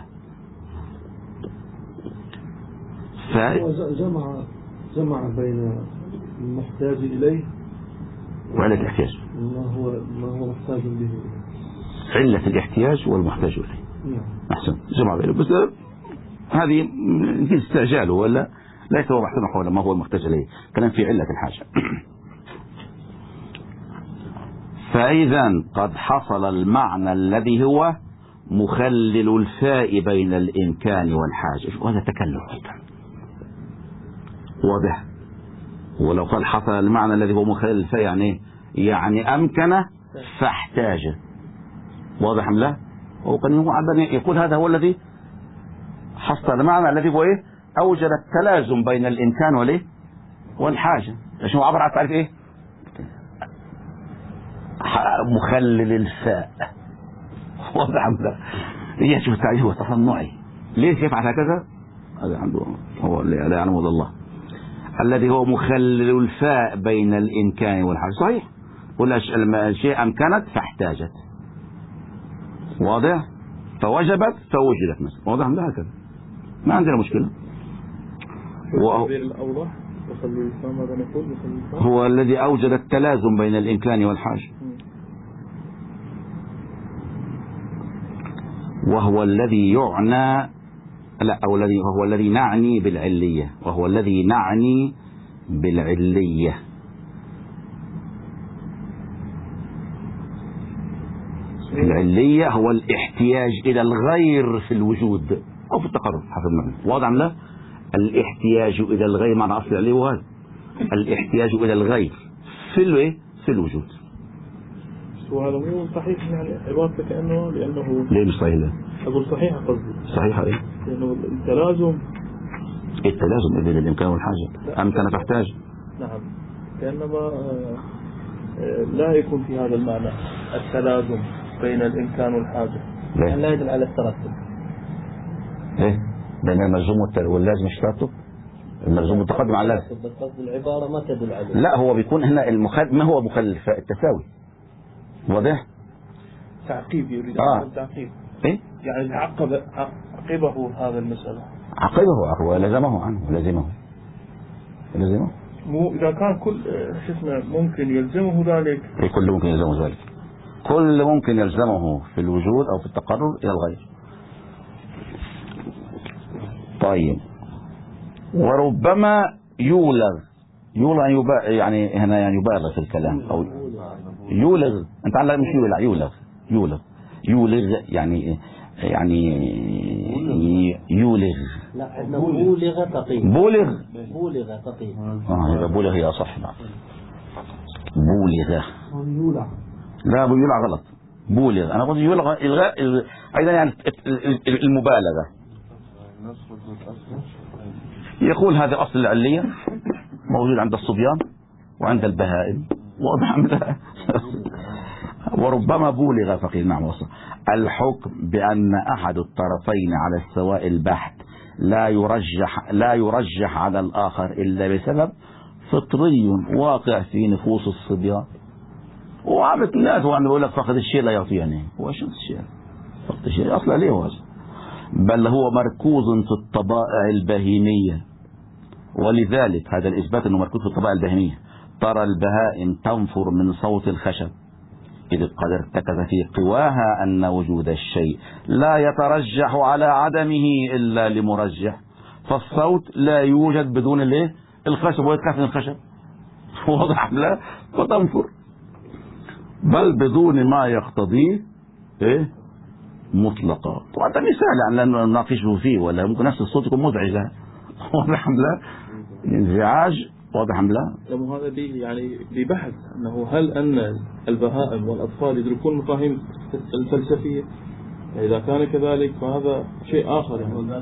جمع بين المحتاج إليه
وعلة الاحتياج،
ما هو محتاج به،
علة الاحتياج والمحتاج إليه. أحسن، جمع بينه، بس هذه يمكن استعجاله ولا ليس هو محتاج حول ما هو المحتاج إليه، كلام في علة الحاجة. فإذا قد حصل المعنى الذي هو مخلل الفاء بين الإمكان والحاجة، وهذا تكلف واضح. ولو قال حصل المعنى الذي هو مخلل الفاء يعني أمكن فاحتاج، واضح أم لا؟ وقد يقول هذا هو الذي حصل المعنى الذي هو إيه؟ أوجد التلازم بين الإمكان والإيه؟ والحاجة. عشان هو عبر عن تعريف إيه؟ مخلل الفاء، واضح أم لا؟ هي شوف التعريف هو تصنعي، ليش يفعل هكذا؟ هذا عنده هو لا يعلمه إلا الله. الذي هو مخلل الفاء بين الإمكان والحاجة، صحيح، ولا الشيء أمكنت فاحتاجت، واضح، فوجبت فوجدت مثلا، واضح لا؟ هكذا ما عندنا مشكلة. هو الذي أوجد التلازم بين الإمكان والحاجة، وهو الذي يعنى وهو الذي نعني بالعلية، وهو الذي نعني بالعلية. العلية هو الاحتياج إلى الغير في الوجود أو في التقرب حسب المعنى، واضح لا؟ الاحتياج إلى الغير معنى أصل العلية وهذا الاحتياج إلى الغير في الوجود.
وهذا مو صحيح يعني عبارته كأنه لأنه
ليه مش صحيح؟
أقول صحيحة قصدي
صحيحة إيه؟
لأنه التلازم
بين الإمكان والحاجة، أمكن فاحتاج.
نعم، كأنما لا يكون في هذا المعنى التلازم بين الإمكان والحاجة،
لا يدل على الترتب.
إيه؟ بين الملزوم واللازم مش ترتب؟ الملزوم متقدم على اللازم،
بس قصد العبارة ما تدل عليه.
لا، هو بيكون هنا ما هو مخلل التساوي، واضح؟
تعقيب يريد تعقيب.
إيه؟
يعني عقبه هذا المسألة،
عقبه لزمه عنه، لزمه
مو إذا كان كل ممكن يلزمه ذلك.
إيه؟ كل ممكن يلزمه ذلك، كل ممكن يلزمه في الوجود أو في التقرر إلى الغير. طيب، وربما يولغ يعني هنا يعني يبالغ في الكلام، أو يولغ، أنت على مش يولغ يعني يولغ.
لا، عندنا بولغ تقييم.
بولغ
تقييم.
هذا بولغ يا صح. بولغ لا، يولع غلط. بولغ أنا قلت يولغ أيضا يعني المبالغة. يقول هذا أصل العلية موجود عند الصبيان وعند البهائم، واضح. وربما بولغ فقير. نعم، وصل. الحكم بأن أحد الطرفين على السواء البحت لا يرجح على الآخر إلا بسبب فطري واقع في نفوس الصبيان. وعامة الناس هو عم بيقول لك فقد الشيء لا يعطيني، هو شو الشيء؟ فقد الشيء أصلا ليه هو؟ بل هو مركوز في الطبائع البهيمية. ولذلك هذا الإثبات أنه مركوز في الطبائع البهيمية. ترى البهائم تنفر من صوت الخشب إذ قد ارتكز في قواها أن وجود الشيء لا يترجح على عدمه إلا لمرجح، فالصوت لا يوجد بدون الخشب، ويتخاف من الخشب واضح لا، فتنفر بل بدون ما يقتضيه مطلقا. طبعا ده مثال يعني لا نناقشه فيه، ولا ممكن نفس الصوت يكون مزعج واضح لا، انزعاج واضح لا.
هذا يعني ببحث انه هل ان البهائم والاطفال يدركون المفاهيم الفلسفيه؟ اذا كان كذلك فهذا شيء اخر.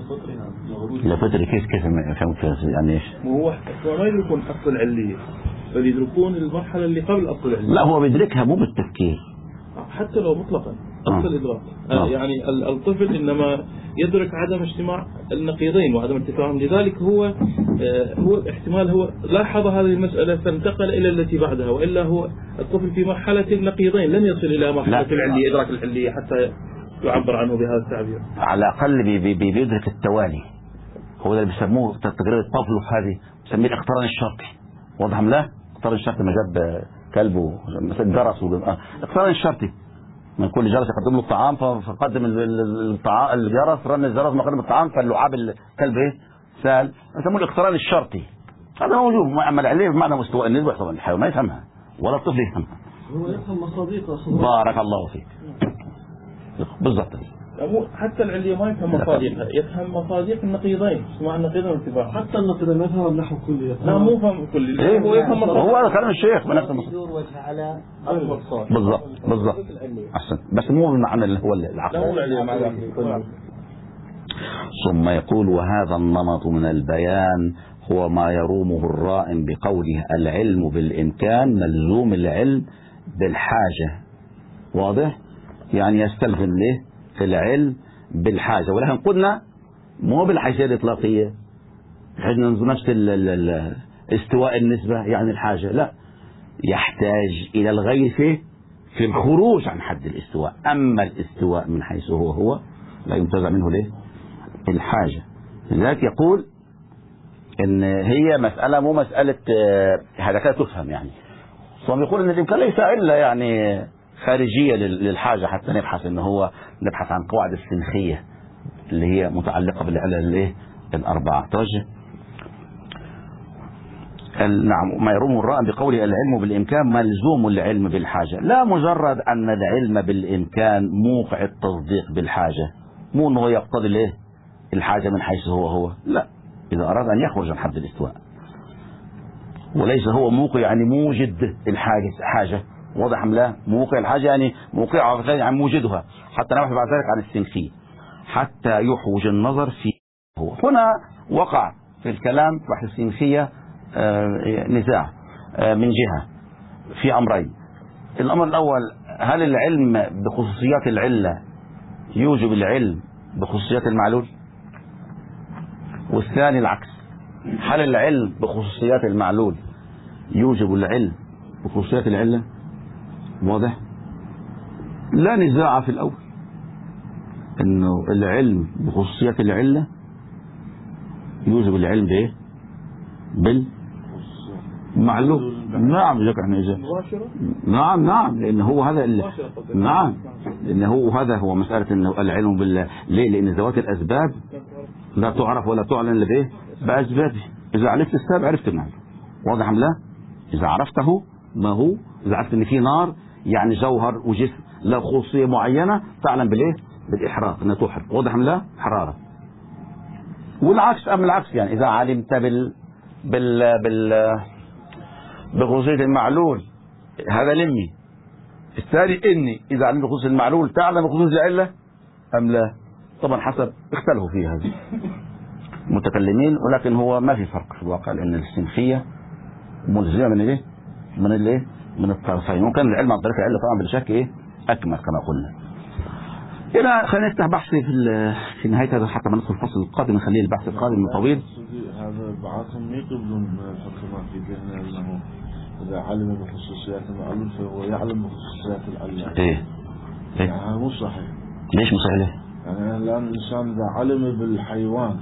لا فطري كيف يعني ايش؟
هو ما يدركون اصل العليه، بل يدركون المرحله اللي قبل اصل العليه.
لا هو بيدركها مو بالتفكير
حتى لو مطلقا أصل الإدراك. يعني الطفل إنما يدرك عدم اجتماع النقيضين وعدم ارتفاعهم، لذلك هو احتمال هو لاحظ هذه المسألة فانتقل إلى التي بعدها، وإلا هو الطفل في مرحلة النقيضين لم يصل إلى مرحلة العلية، إدراك العلية حتى يعبر عنه بهذا التعبير.
على الأقل بيدرك التوالي، هو اللي بيسموه تجربة بافلوف، هذه بيسميه الاقتران الشرطي واضح لا؟ الاقتران الشرطي ما جاب كلبه مثل جرس الاقتران الشرطي من كل جرس يقدم له الطعام فقدم الجرس، رن الجرس ما قدم الطعام فاللعاب الكلب سال، يسموه الاقتران الشرطي. هذا موجود. اما العليه بمعنى مستوى النسبه طبعا الحيوان ما يفهمها ولا الطفل يفهمها.
هو يفهم مصادقه.
بارك الله فيك بالضبط.
حتى العليه ما يفهم مصادقها، يفهم مصادق النقيضين، اسمها النقيضين والاتفاق.
حتى النقيضين ما يفهم النحو كلي.
لا مو فهم كلي، هو يفهم مصادق.
هو هذا كلام الشيخ بنفس
يدور وجه على اكبر صوت.
بالضبط احسن، بس مو بالمعنى اللي هو العقل. ثم يقول وهذا النمط من البيان هو ما يرومه الرائم بقوله العلم بالإمكان ملزوم العلم بالحاجة. واضح؟ يعني يستلزم له في العلم بالحاجة، ولكن قلنا مو بالحيثية الإطلاقية بحيث نفس استواء النسبة يعني الحاجة، لا، يحتاج إلى الغير في الخروج عن حد الاستواء. أما الاستواء من حيث هو لا ينتزع منه الحاجة. لذلك يقول إن هي مسألة مو مسألة هذا كده تفهم يعني. ثم يقول إن الإمكان ليس إلا يعني خارجية للحاجة حتى نبحث عن قواعد السنخية اللي هي متعلقة بالعلل الأربعة. توجه نعم ما يروم الرائم بقوله العلم بالإمكان ملزوم العلم بالحاجة، لا مجرد أن العلم بالإمكان موقع التصديق بالحاجة، مو أنه يقتضي الحاجة من حيث هو لا، إذا أراد أن يخرج عن حد الاستواء، وليس هو موقع يعني موجد الحاجة. واضح أم لا؟ موقع الحاجة يعني موقعها يعني موجدها، حتى نبحث بعد ذلك عن السنخية حتى يحوج النظر في هو. هنا وقع في الكلام بحث السنخية نزاع من جهة في أمرين. الأمر الأول، هل العلم بخصوصيات العلة يوجب العلم بخصوصيات المعلول؟ والثاني العكس، هل العلم بخصوصيات المعلول يوجب العلم بخصوصيات العلة؟ واضح؟ لا نزاع في الأول أنه العلم بخصوصيات العلة يوجب العلم بإيه؟ بالمعلول. نعم لك احنا إذا نعم لأن هو هذا نعم لأن هو هذا هو مسألة أنه العلم بالله. ليه؟ لأن ذوات الأسباب لا تعرف ولا تعلن لديه بأسبابه. إذا عرفت السبب عرفت المعنى. واضح أم لا؟ إذا عرفته ما هو، إذا عرفت أن في نار يعني جوهر وجسم له خصوصية معينة تعلم بالإيه؟ بالإحراق أنها تحرق. واضح أم لا؟ حرارة. والعكس أم العكس، يعني إذا علمت بخصوصية المعلول هذا لمي. الثاني إني إذا علمت بخصوصية المعلول تعلم بخصوصية العلة أم لا؟ طبعا حسب اختلفوا في هذه متكلمين، ولكن هو ما في فرق في الواقع، لأن السنخية ملزمة من الطرفين. ممكن العلم عن طريق العلة طبعا بلا شك أكمل كما قلنا. إلى خلينا نفتح بحث في نهاية هذا حتى ما ندخل الفصل القادم، نخليه البحث القادم طويل.
هذا بعضهم يقبلون من الحكماء في ذهنه أنه إذا علم بخصوصيات المعلول فهو يعلم بخصوصيات العلة.
إيه
يعني مو صحيح.
ليش مو صحيح؟
يعني الآن الإنسان إذا علم بالحيوان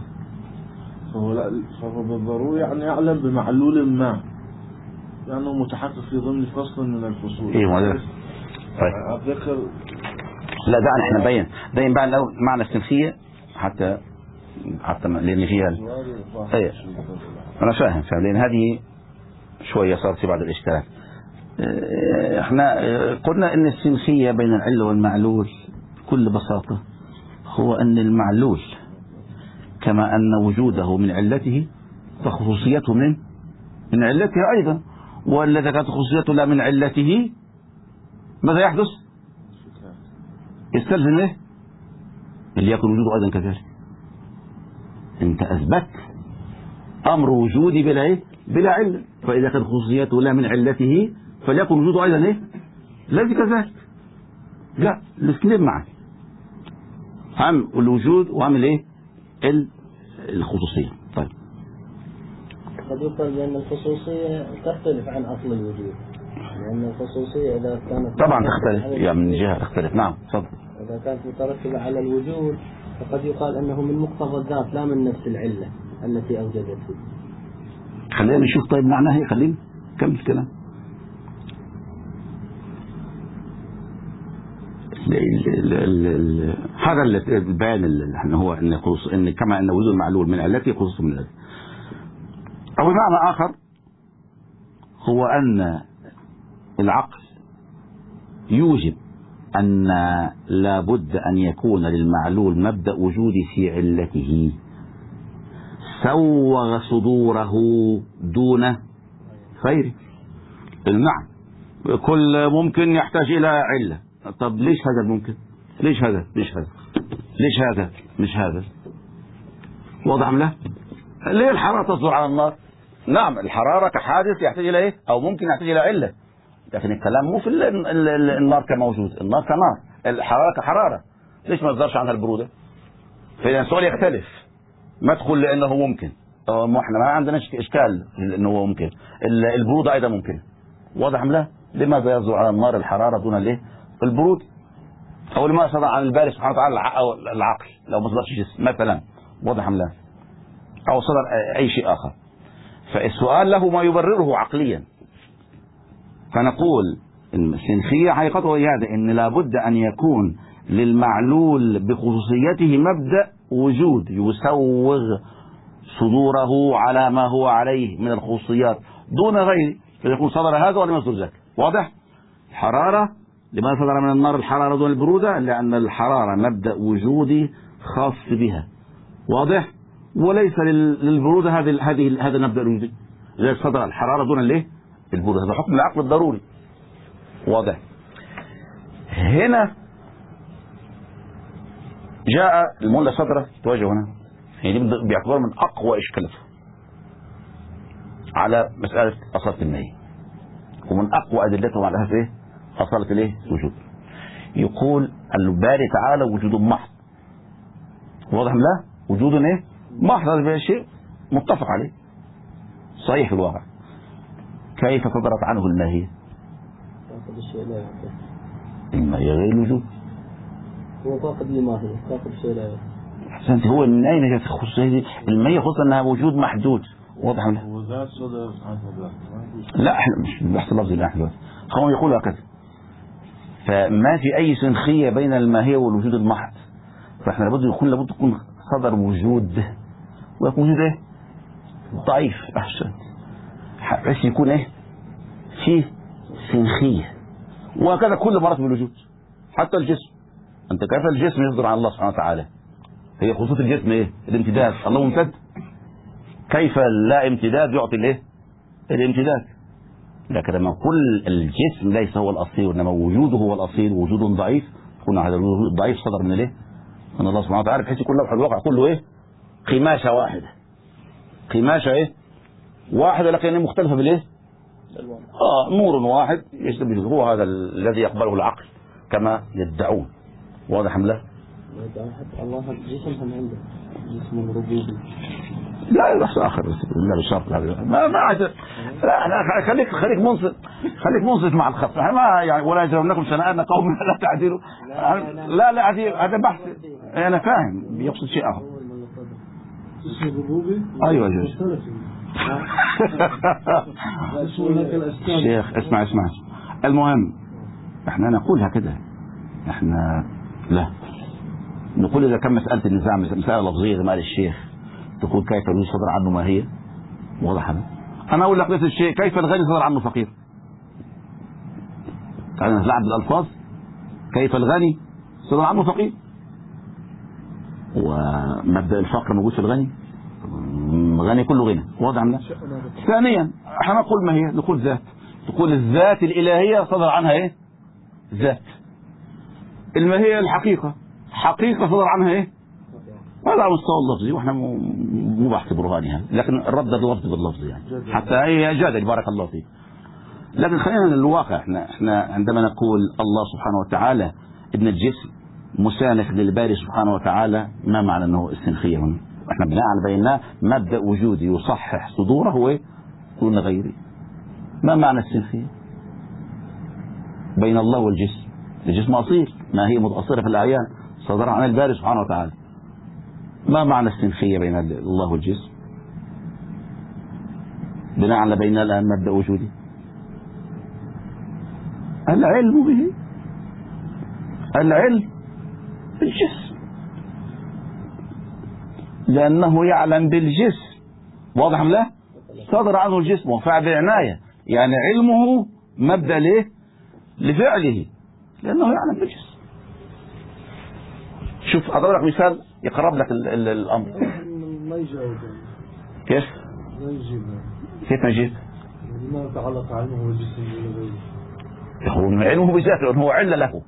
فهو بالضرورة يعني يعلم بمعلول ما لأنه متحقق في ضمن فصل من الفصول.
إيه طيب.
أتذكر
لا دعنا احنا نبين بقى الأول معنى السنخية حتى لأن فيها ايه أنا فاهم لأن هذه شوية صارت في بعض الإشكالات. احنا قلنا ان السنخية بين العلة والمعلول بكل بساطة هو ان المعلول كما ان وجوده من علته فخصوصيته من علته ايضا، والذي كانت خصوصيته لا من علته ماذا يحدث؟ يستلزم ايه؟ اللي يكون وجوده ايضا كذلك. انت اثبت امر وجودي بلا علة، فاذا كانت خصوصيته لا من علته فليكن وجوده ايضا ايه؟ ليس كذلك. لا الاثنين معا، هم الوجود وهم الايه؟ الخصوصية. طيب
قد يقال بأن الخصوصية تختلف عن أصل الوجود، لأن الخصوصية إذا كانت
طبعا تختلف يعني من جهة تختلف. نعم تفضل.
إذا كانت مترتبة على الوجود فقد يقال أنه من مقتضى الذات لا من نفس العلة التي أوجدته.
خلينا نشوف طيب معناها ايه. خلينا كمل الكلام. هذا البيان اللي هو ان كما ان وجود المعلول من علته خصوص من علته. او بمعنى اخر هو ان العقل يوجب ان لا بد ان يكون للمعلول مبدأ وجودي في علته سوغ صدوره دون غيره. نعم كل ممكن يحتاج الى علة. طب ليش هذا ممكن؟ ليش هذا؟ ليش هذا؟ ليش هذا؟ مش هذا؟ واضح ام لا؟ ليه الحرارة تصدر على النار؟ نعم الحرارة كحادث يحتاج الى ايه؟ او ممكن يحتاج الى علة، لكن الكلام مو في النار كموجود. النار كنار، الحرارة كحرارة. ليش ما تصدرش عنها البرودة؟ فإذا السؤال يختلف. ما تقول لأنه ممكن، احنا ما عندنا اشكال انه هو ممكن. البرودة ايضا ممكن. واضح ام لا؟ لماذا يصدر على النار الحرارة دون الايه؟ البرود؟ او لما صدر عن الباري سبحانه وتعالى العقل لو ما صدرش جسم مثلا. واضح ام لا؟ او صدر اي شيء اخر. فالسؤال له ما يبرره عقليا. فنقول ان السنخية حقيقته هي هذا، ان لابد ان يكون للمعلول بخصوصيته مبدأ وجود يسوغ صدوره على ما هو عليه من الخصوصيات دون غيره، فيكون صدر هذا ولم يصدر ذاك. واضح؟ الحرارة لماذا صدر من النار الحرارة دون البرودة؟ لأن الحرارة مبدأ وجودي خاص بها. واضح؟ وليس للبرودة هذا المبدأ الوجودي. لذلك صدر الحرارة دون الايه؟ البرودة. هذا حكم العقل الضروري. واضح؟ هنا جاء المولى صدره تواجه هنا، يعني دي باعتبار من أقوى إشكالته على مسألة أصالة المية، ومن أقوى أدلته على هذا إيه؟ أصالة الإيه؟ وجود. يقول الباري تعالى وجود محض. واضح لا؟ وجود إيه؟ محض. هذا شيء متفق عليه صحيح في الواقع. كيف صدرت عنه الماهية؟ الماهية غير الوجود.
هو فاقد الماهية، فاقد الشيء لا يحدث.
أحسنت. هو من أين جاءت الخصوصية؟ المية خصوصا أنها وجود محدود. واضح ولا؟
وذات صدرت عنه
لا احنا مش بحث اللفظ اللي احنا هم يقولوا هكذا. فما في أي سنخية بين الماهية والوجود المحض. فاحنا لابد تكون صدر وجود، ويكون وجود ايه؟ ضعيف. أحسن بس يكون ايه؟ فيه سنخية. وهكذا كل مراتب الوجود حتى الجسم. انت كيف الجسم يصدر عن الله سبحانه وتعالى؟ هي خصوص الجسم ايه؟ الامتداد. الله ممتد. كيف لا امتداد يعطي الايه؟ الامتداد. لكن لما كل الجسم ليس هو الاصيل وانما وجوده هو الاصيل، وجود ضعيف، قلنا هذا الوجود الضعيف صدر من الايه؟ من الله سبحانه وتعالى، بحيث يكون لوح الواقع كله ايه؟ قماشة واحدة واحدة لكن مختلفة بالايه؟ نور واحد يشتبه. هو هذا الذي يقبله العقل كما يدعون. واضح ام لا؟
الله جسم عنده جسم ربوبي.
لا بحث آخر لا بالشرط ما عاد. لا خليك منصف مع الخط ما يعني ولا يجرمنكم شنآن قوم لا تعدلوا. لا هذا بحث أنا فاهم يقصد شيء آخر. أيوة شيخ اسمع المهم احنا نقولها كده احنا لا نقول إذا كان مسألة النزاع مسألة لفظية زي ما قال الشيخ تقول كيف الغني صدر عنه ما هي واضح. أنا أقول لك نفس الشيء كيف الغني صدر عنه فقير. تعالى نلعب بالألفاظ كيف الغني صدر عنه فقير ومبدأ الفقر موجود في الغني غني كله غنى واضح. ثانيا احنا نقول ما هي نقول ذات تقول الذات الإلهية صدر عنها ايه ذات الماهية الحقيقة صدر عنها ايه هذا على مستوى اللفظي واحنا مو بحث برهانها لكن الرد اللفظ باللفظ يعني حتى هي جادل بارك الله فيك. لكن خلينا للواقع احنا عندما نقول الله سبحانه وتعالى ابن الجسم مسانف للباري سبحانه وتعالى ما معنى انه استنخية هنا احنا بناء على بيناه مبدأ وجودي يصحح صدوره دون غيره. ما معنى السنخية بين الله والجسم الجسم أصيل ما هي متأصلة في الأعيان صدر عن الباري سبحانه وتعالى. ما معنى السنخية بين الله والجسم بناء على بيننا الآن مبدأ وجودي العلم به العلم بالجسم لأنه يعلم بالجسم واضح أم لا صدر عنه الجسم وفعل بعناية يعني علمه مبدأ ليه لفعله لأنه يعلم بالجسم. شوف أضرب لك مثال يقرب لك الأمر.
ما يجاوب
كيف ما يجيب
لما يتعلق علمه بالجسم
هو علمه بذاته هو علة له.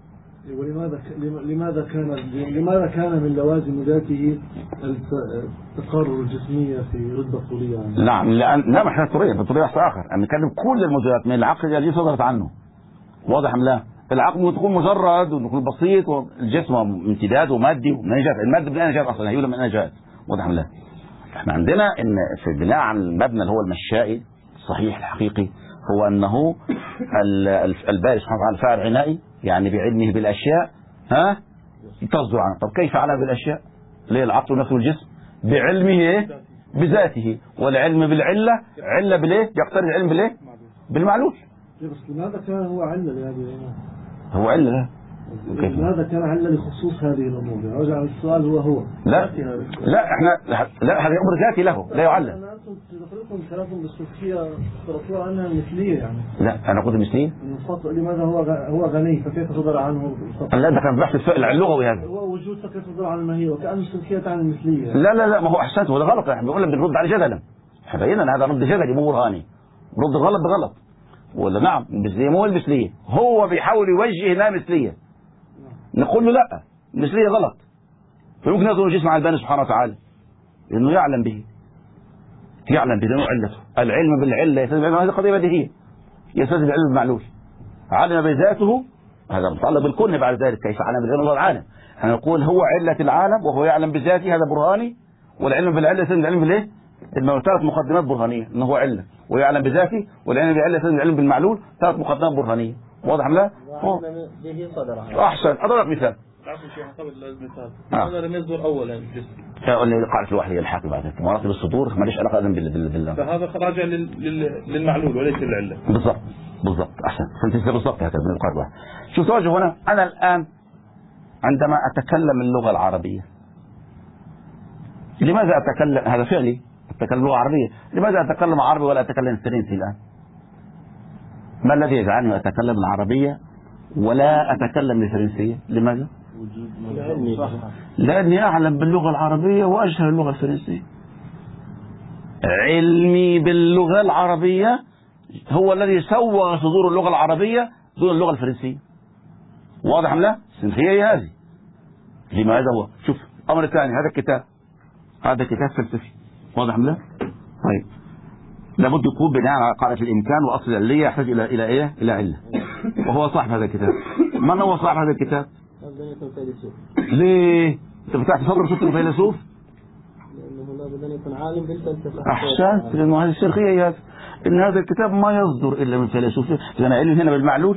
لماذا كان من لوازم ذاته التقارر الجسمية في رتبة الطولية
نعم لا احنا الطولية آخر أن نتكلم كل الموجودات من العقل الذي صدرت عنه واضح أم لا. العقل ممكن تكون مجرد ويكون بسيط والجسم امتداد ومادي ومن جاءت المادة من أين جاءت أصلا هيقول من أين جاءت واضح أم لا. احنا عندنا ان في البناء عن المبنى اللي هو المشائي الصحيح الحقيقي هو أنه الباري سبحانه وتعالى فاعل عنائي يعني بعلمه بالأشياء تصدر عنه. طب كيف علم بالأشياء ليه العقل نفسه الجسم بعلمه ايه بذاته والعلم بالعلة علة بالايه يقترن العلم بالايه بالمعلول.
بس لماذا كان هو علة لهذه
هو علة لا
لماذا كان علة لخصوص هذه الأمور رجع السؤال هو
لا احنا لا هذا أمر ذاتي له لا يعلم.
أنتم تدخلكم كلامكم بالسلوكية تركوا عنها مثلية يعني
لا أنا قلت مثلية
لماذا هو غني فكيف صدر عنه
لا ده كان بحث الفعل اللغوي هذا
هو وجود فكيف صدر عن الماهية وكأن السلوكية تعني المثلية
لا ما هو أحسنت وده غلط احنا بنقول بنرد على جدلا احنا بينا هذا رد جدلي مو برهاني رد غلط بغلط ولا نعم المثلية مو المثلية هو بيحاول يوجه هنا مثلية نقول له لا المثلية غلط فيمكن يظهر الجسم على الباري سبحانه وتعالى لأنه يعلم به لأنه علته العلم بالعلة يستلزم العلم هذه قضية بديهية يستلزم العلم بالمعلول علم بذاته هذا متعلق بالكون بعد ذلك كيف علم بالعلم الله العالم احنا نقول هو علة العالم وهو يعلم بذاته هذا برهاني والعلم بالعلة يستلزم العلم بالايه ثلاث مقدمات برهانية انه هو علة ويعلم بذاته والعلم بالعلة يستلزم العلم بالمعلول ثلاث مقدمات برهانية واضح لا احسن اضرب مثال
قبل المثال هذا لم يصدر اولا الجسم
قاعدة الوحي الحاكم بعد مراتب الصدور ما ليش علاقة بالله
فهذا راجع للمعلول وليس للعلة
بالضبط احسن فهمت بالضبط هكذا من القاعدة الوحي. شوف توجه هنا انا الان عندما اتكلم اللغة العربية لماذا اتكلم هذا فعلي اتكلم لغة عربية لماذا اتكلم عربي ولا اتكلم فرنسي الان ما الذي يجعلني اتكلم العربية ولا اتكلم الفرنسية لماذا لاني اعلم باللغة العربية واجهل اللغة الفرنسية علمي باللغة العربية هو الذي سوغ صدور اللغة العربية دون اللغة الفرنسية واضح ام لا السنخية هي هذه لماذا هو شوف امر ثاني هذا كتاب فلسفي واضح ام لا طيب لابد يكون بناء على قاعدة الامكان واصل العلية يحتاج الى ايه الى علة وهو صاحب هذا الكتاب من هو صاحب هذا الكتاب ليه انت فتحت صدر شفت فيلسوف
لانه لابد ان يكون عالم بالفلسفة.
أحسنت، لأنه هذه السرخية هذا إن هذا الكتاب ما يصدر إلا من فيلسوف. أنا علم هنا بالمعلول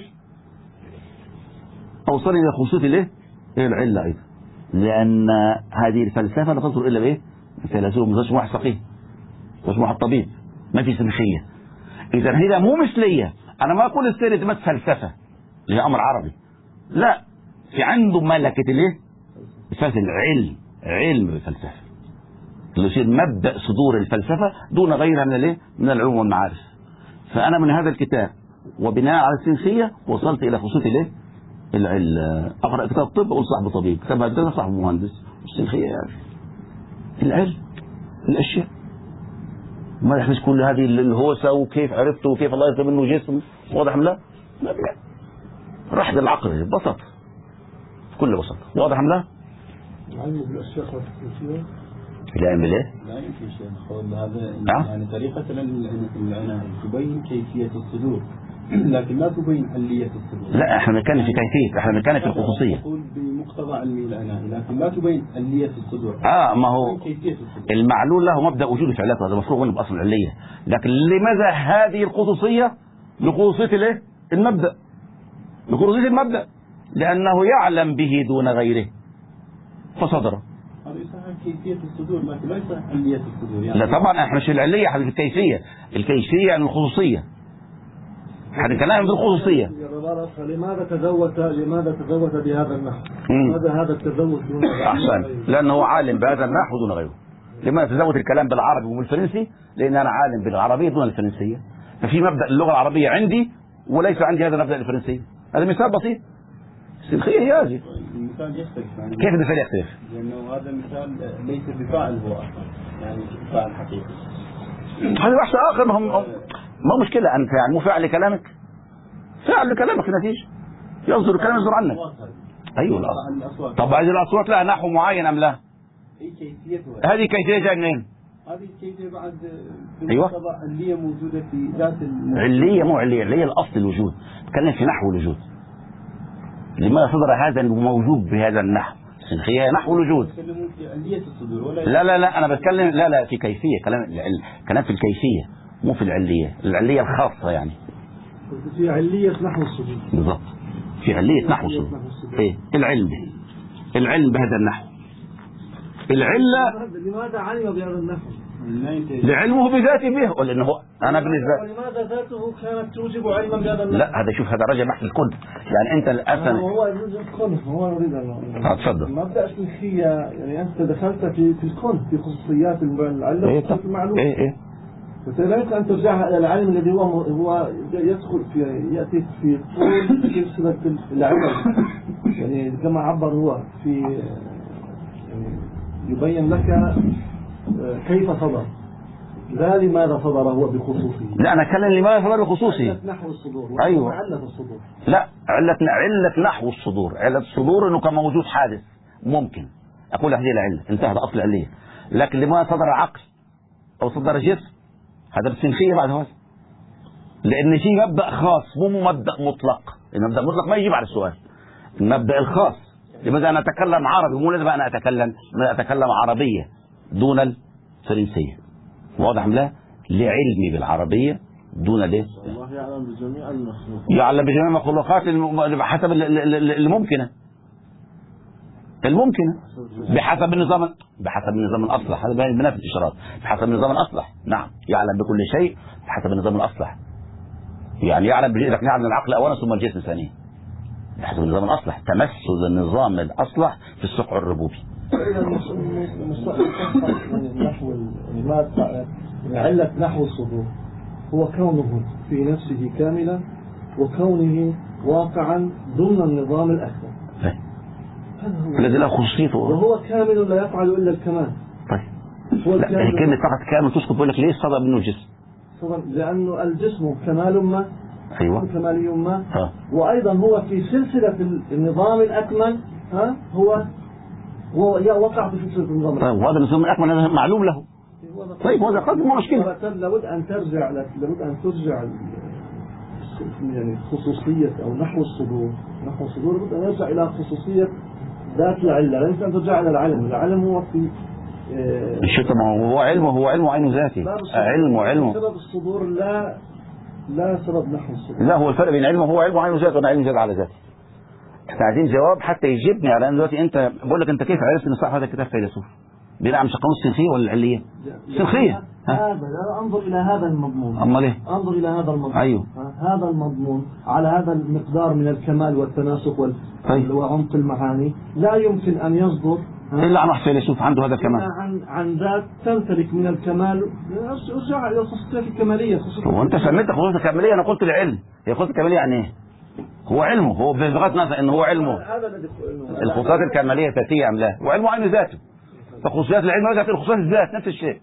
أوصلني إلى خصوصية الإيه؟ العلة أيضا، لأن هذه الفلسفة لا تصدر إلا بإيه؟ فيلسوف، مش واحد فقيه، مش واحد طبيب، ما في سمخية. إذا هي مو مثلية. أنا ما أقول السيرة بس فلسفة اللي أمر عربي، لا، في عنده ملكة الإيه؟ الفلسفة، علم بالفلسفة اللي يصير مبدأ صدور الفلسفة دون غيرها من الإيه؟ من العلوم والمعارف. فأنا من هذا الكتاب وبناء على السنخية وصلت إلى خصوصية الإيه؟ أقرأ كتاب طب أقول صاحب طبيب، كتاب هندسة صاحب مهندس. السنخية يعني العلم، الأشياء، ما يحدث كل هذه الهوسة وكيف عرفته وكيف الله يرتب منه جسم، واضح ام لا؟ لا، رحد العقل ببساطة، بكل بساطة، واضح ام لا؟
العلم بالأشياء والسنخية.
العلم بالإيه؟
لا يمكن شيء هذا يعني طريقة العناية تبين كيفية الصدور لكن لا تبين علية الصدور.
لا، احنا بنتكلم في كيفية، احنا بنتكلم في الخصوصية.
تقول بمقتضى علمي العناية لكن لا تبين علية الصدور.
ما هو المعلول له مبدأ وجود فعلاته، هذا مفروغ منه بأصل العلية. لكن لماذا هذه الخصوصية؟ لخصوصية الايه؟ المبدأ، لخصوصية المبدأ، لأنه يعلم به دون غيره فصدره.
هذا يسمى كيفية الصدور لكن ليس علية الصدور يعني.
لا طبعا احنا مش العلية، احنا في الكيفية. الكيفية يعني الخصوصية، احنا كلام بالخصوصية.
لماذا تزود بهذا النحو؟ لماذا هذا التزود دون غيره؟
أحسن، لأنه هو عالم بهذا النحو دون غيره. لماذا تزود الكلام بالعربي وبالفرنسي؟ لأن أنا عالم بالعربية دون الفرنسية، ففي مبدأ اللغة العربية عندي وليس عندي هذا المبدأ الفرنسي. هذا مثال بسيط. السنخية هي هذه.
المثال يختلف يعني.
كيف المثال يختلف؟
لأنه هذا المثال ليس بفاعل هو أصلا، يعني فاعل حقيقي.
هذا بحث آخر. ما مشكلة، أنت يعني مو فاعل لكلامك، فاعل لكلامك في النتيجة، يصدر الكلام يصدر عنك. أيوة. طب هذه الأصوات لها نحو معين أم لا؟ هذه كيفية جاية منين؟
هذه الكيفية بعد
أيوة.
علية موجودة في ذات
علية مو علية الأصل الوجود. تكلم في نحو الوجود. لماذا صدر هذا الموجود بهذا النحو؟ السنخية نحو الوجود. لا أنا بتكلم لا في كيفية، كلام في الكيفية مو في العلية. العلية الخاصة يعني
في علية نحو الصدور.
بالضبط، في علية نحو الصدور. ايه العلم بهذا النحو. العلة
لماذا علم بهذا النحو؟
لعلمه بذاته به، ولأنه أنا بالنسبة
ولماذا ذاته كانت توجب علما بهذا النحو؟
لا هذا شوف، هذا رجع بحث الكل. يعني أنت الآن
هو الكون، هو يريد أن
تفضل.
مبدأ السنخية، يعني أنت دخلت في الكون، في خصوصيات العلة في المعلومة.
إيه
وليس أن ترجعها إلى العلم الذي هو يدخل يأتي في طول سلسلة العلم. يعني كما عبر هو في يعني يبين لك كيف صدر، لا لماذا صدر هو بخصوصه.
لا أنا أتكلم لماذا صدر بخصوصه.
علة نحو الصدور.
أيوة.
علة الصدور.
لا، علة نحو الصدور. علة الصدور إنه كموجود حادث ممكن أقول هذه العلة، انتهى هذا أصل العلية. لكن لماذا صدر عقل أو صدر جسم؟ هذا بالسنخية بعد هذا، لأن في مبدأ خاص مو مبدأ مطلق. المبدأ المطلق ما يجيب على السؤال. المبدأ الخاص، لماذا أنا أتكلم عربي؟ مو لازم أنا أتكلم عربية دون الفرنسية، واضح أم لا؟ لعلمي بالعربية دون ده.
الله يعلم بجميع المخلوقات،
يعلم بجميع المخلوقات حسب الممكنة بحسب النظام الأصلح. هذا بنفس الإشارات، بحسب النظام الأصلح. نعم، يعلم بكل شيء بحسب النظام الأصلح. يعني يعلم نعلم العقل أولا ثم الجسم ثانيا بحسب النظام الأصلح. تمثل النظام الأصلح في السقع الربوبي.
علة نحو الصدور هو كونه في نفسه كاملا وكونه واقعا ضمن النظام الأكبر
الذي له خصوصيته،
وهو كامل لا يفعل إلا الكمال.
طيب كلمة فقط كامل تسكت بقول لك ليش صدر منه الجسم؟
لأنه الجسم كمال ما،
أيوة
كمالي ما، وأيضا هو في سلسلة النظام الأكمل. هو وقع في سلسلة النظام الأكمل.
طيب وهذا النظام الأكمل هذا معلوم له. طيب هذا قد مو مشكلة.
لابد أن ترجع يعني خصوصية أو نحو الصدور لابد أن يرجع إلى خصوصية ذات العلة، ليس أن ترجع إلى العلم. العلم هو في
الشتاء ما هو علمه، هو علمه عين ذاتي، علمه
سبب الصدور لا سبب نحو الصدور.
لا، هو الفرق بين علمه، هو علمه عين ذاتي وانا علمي زاد على ذاتي. احنا عايزين جواب حتى يجيبني على ان دلوقتي انت بقول لك انت كيف عرفت ان صاحب هذا الكتاب فيلسوف؟ بيلعب مش قانون السنخيه ولا العليه؟ السنخيه.
هذا انظر الى هذا المضمون.
امال ايه؟
انظر الى هذا المضمون.
ايوه.
هذا المضمون على هذا المقدار من الكمال والتناسق وعمق المعاني لا يمكن ان يصدر
الا عن واحد فيلسوف عنده هذا الكمال.
عن ذات تمتلك من الكمال. ارجع الى الخصوصيات الكماليه.
هو انت سميتها خصوصيات الكماليه، انا قلت العلم. هي خصوصيات الكماليه يعني ايه؟ هو علمه، هو بلغة نفسه ان هو علمه. الخصوصيات الكماليه ذاتيه ام لا؟ وعلمه عين ذاته. فخصوصيات العلم رجعت الى خصوصيات الذات، نفس الشيء.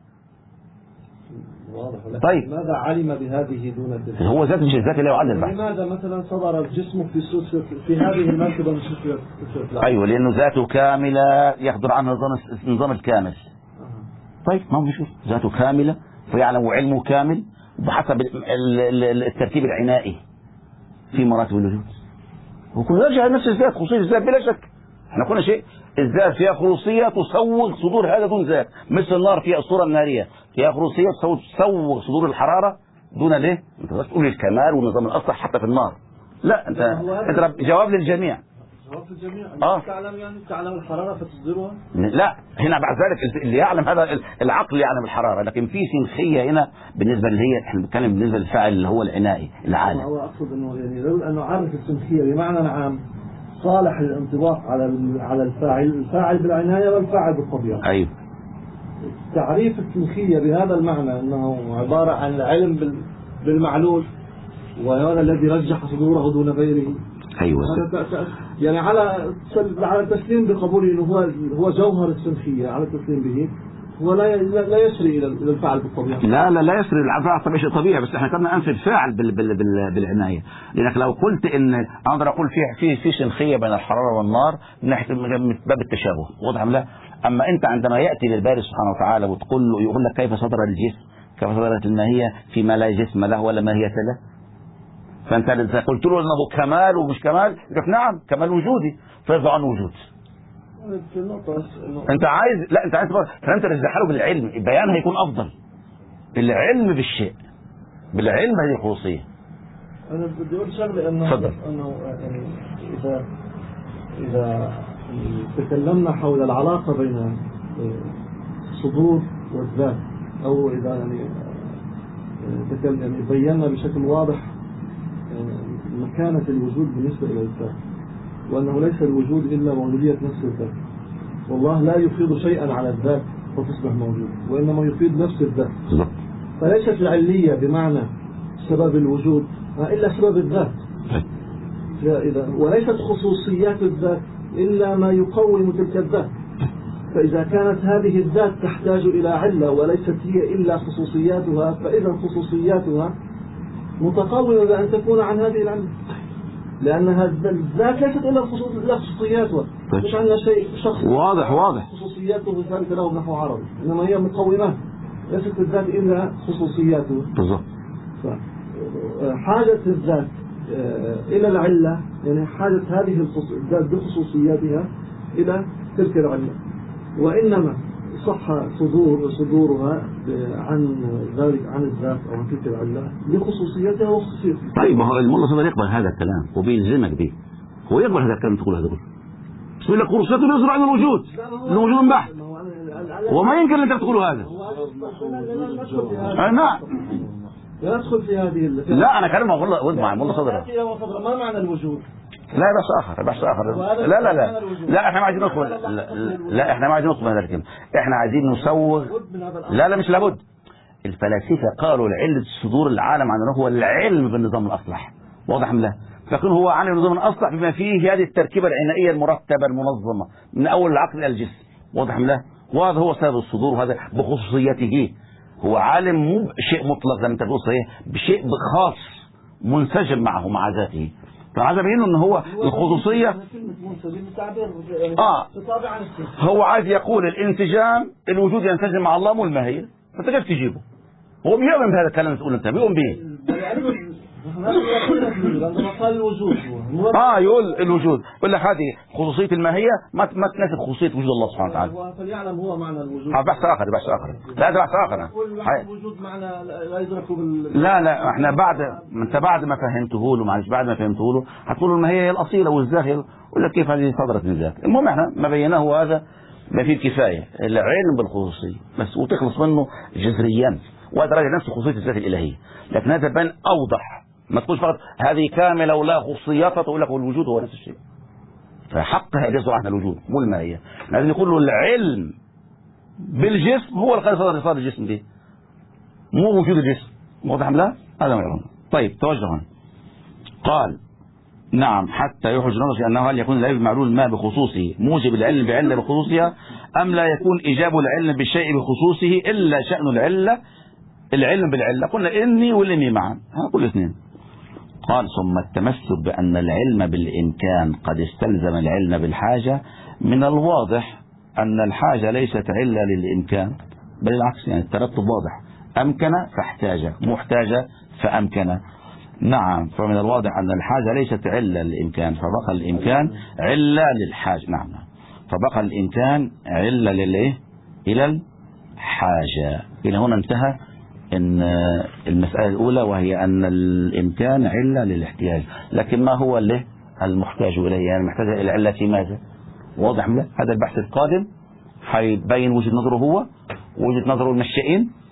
طيب
ماذا علم بهذه دون الدليل؟
هو ذات مش الذات اللي هو عدل البحث.
لماذا مثلا صدر الجسم في هذه المرتبه من
ايوه، لانه ذاته كامله يخضر عنها النظام الكامل. طيب ما هو بيشوف ذاته كامله فيعلم علمه كامل بحسب الترتيب العنائي في مراتب الوجود. وكل يرجع لنفس الذات، خصوصيه الذات بلا شك. احنا قلنا شيء، الذات فيها خصوصيه تصوغ صدور هذا دون ذات، مثل النار فيها الصوره الناريه فيها خصوصيه تصوغ صدور الحراره دون ليه؟ انت بس تقول الكمال والنظام الاصلح حتى في النار. لا، انت جواب للجميع.
جواب للجميع. تعلم الحراره فتصدرها؟
لا، هنا بعد ذلك اللي يعلم هذا العقل يعلم الحراره، لكن في سنخيه هنا بالنسبه اللي هي احنا بنتكلم بالنسبه للفاعل اللي هو العنائي العالم.
هو اقصد انه يعني لو انه عرف السنخيه بمعنى عام صالح للانطباق على الفاعل بالعنايه والفاعل بالطبيعه.
ايوه.
تعريف السنخيه بهذا المعنى انه عباره عن العلم بالمعلول وهذا الذي رجح صدوره دون غيره.
ايوه.
يعني على التسليم بقبوله انه هو جوهر السنخيه، على التسليم به هو لا يسري الى الفعل بالطبيعه.
لا يسري الفعل بالطبيعه، شيء طبيعي، بس احنا كنا ننفي الفعل بالعنايه. لانك لو قلت ان اقدر اقول في سنخيه بين الحراره والنار من ناحيه باب التشابه، واضح ام لا؟ اما انت عندما ياتي للباري سبحانه وتعالى وتقول له، يقول لك كيف صدر الجسم؟ كيف صدرت الماهيه فيما لا جسم له ولا ماهيه له؟ فانت قلت له انه كمال ومش كمال، يقول نعم كمال وجودي، فيرضى عنه وجود. انت عايز فانت رجحله بالعلم، البيان هيكون افضل. العلم بالشيء، بالعلم هذه خصوصيه.
انا بدي اقول شغله انه يعني اذا تكلمنا حول العلاقه بين الصدور والذات، او اذا يعني بينا بشكل واضح مكانه الوجود بالنسبه الى الذات، وأنه ليس الوجود إلا موجودية نفس الذات، والله لا يفيض شيئا على الذات فتصبح موجود، وإنما يفيض نفس الذات. فليست العلية بمعنى سبب الوجود إلا سبب الذات، وليست خصوصيات الذات إلا ما يقوم تلك الذات. فإذا كانت هذه الذات تحتاج إلى علة وليست هي إلا خصوصياتها، فإذا خصوصياتها متقومة بأن تكون عن هذه العلة، لأن الذات ليست إلا خصوصياتها، مش عندنا شيء شخص
واضح
خصوصياته ثابتة له نحو عربي، إنما هي مقومات، ليست الذات إلا خصوصياته.
بالضبط.
حاجة الذات إلى العلة، يعني حاجة هذه الذات بخصوصياتها إلى تلك العلة، وإنما صح صدورها عن ذلك، عن الذات أو عن تلك العلة لخصوصياتها وخصوصيتها.
طيب ما هو الملا صدر يقبل هذا الكلام وبيلزمك به، هو يقبل هذا الكلام تقول هذا كله، بس يقول لك خصوصيته يصدر عن الوجود، الوجود من بحث، وما يمكن أن تقولوا هذا. نعم.
لا ندخل في هذه
لا أنا كلمة أقول مع الملا صدر.
ما معنى الوجود؟
لا بحث آخر. لا احنا ما عايزين ندخل، لا احنا ما عايزين ندخل هذا الكلام، احنا عايزين نسوغ. لا مش لابد. الفلاسفة قالوا العلة صدور العالم عن هو العلم بالنظام الأصلح، واضح ام لا؟ لكن هو عن النظام الأصلح بما فيه هذه التركيبة العنائية المرتبة المنظمة من أول العقل إلى الجسم، واضح ام لا؟ وهذا هو سبب الصدور، وهذا بخصوصيته. هو عالم مو بشيء مطلق زي ما انت بتقول صحيح، بشيء خاص منسجم معه مع ذاته. فعايز ابين ان هو الخصوصيه هو عايز يقول الانسجام، الوجود ينسجم مع الله مو الماهيه، فانت كيف تجيبه؟ هو بيؤمن بهذا الكلام اللي تقول انت، بيؤمن به.
عندما قال الوجود
يقول الوجود، يقول لك هذه خصوصية الماهية ما تناسب خصوصية وجود الله سبحانه وتعالى.
فليعلم هو معنى الوجود.
بحث آخر. لا ده بحث آخر.
الوجود معنى لا يدركه
لا احنا بعد ما فهمته له، معلش بعد ما فهمته له هتقول له الماهية هي الأصيلة والذات يقول لك كيف هذه صدرت من ذات. المهم احنا ما بيناه هذا ما فيه الكفاية، العلم بالخصوصية بس وتخلص منه جذريا، وهذا راجع نفس خصوصية الذات الإلهية. لكن هذا بان أوضح، ما تقولش فقط هذه كاملة ولا خصوصيات تقول لك الوجود هو نفس الشيء. فحقها يصدر عنها الوجود مو الماهية. لازم يقول له العلم بالجسم هو الذي صدر الجسم دي، مو وجود الجسم. واضح لا؟ هذا ما يعلم. طيب توجه هنا. قال نعم حتى يخرج نظر أنه هل يكون العلم معلول ما بخصوصه موجب العلم بعلة بخصوصها، أم لا يكون إيجاب العلم بالشيء بخصوصه إلا شأن العلم بالعلة. قلنا إني والإني معا كل اثنين. قال ثم التمسك بأن العلم بالإمكان قد استلزم العلم بالحاجة، من الواضح أن الحاجة ليست علة للإمكان بل العكس، يعني الترتب واضح، أمكن فاحتاج، محتاج فأمكن. نعم فمن الواضح أن الحاجة ليست علة للإمكان فبقى الإمكان علة للحاجة. نعم فبقى الإمكان علة للإيه؟ إلى الحاجة. إلى هنا انتهى إن المسألة الأولى، وهي أن الإمكان علة للاحتياج. لكن ما هو اللي المحتاج إليه؟ يعني محتاج إلى علة في ماذا؟ واضح؟ هذا البحث القادم حيبين وجهة نظره هو ووجهة نظر المشائين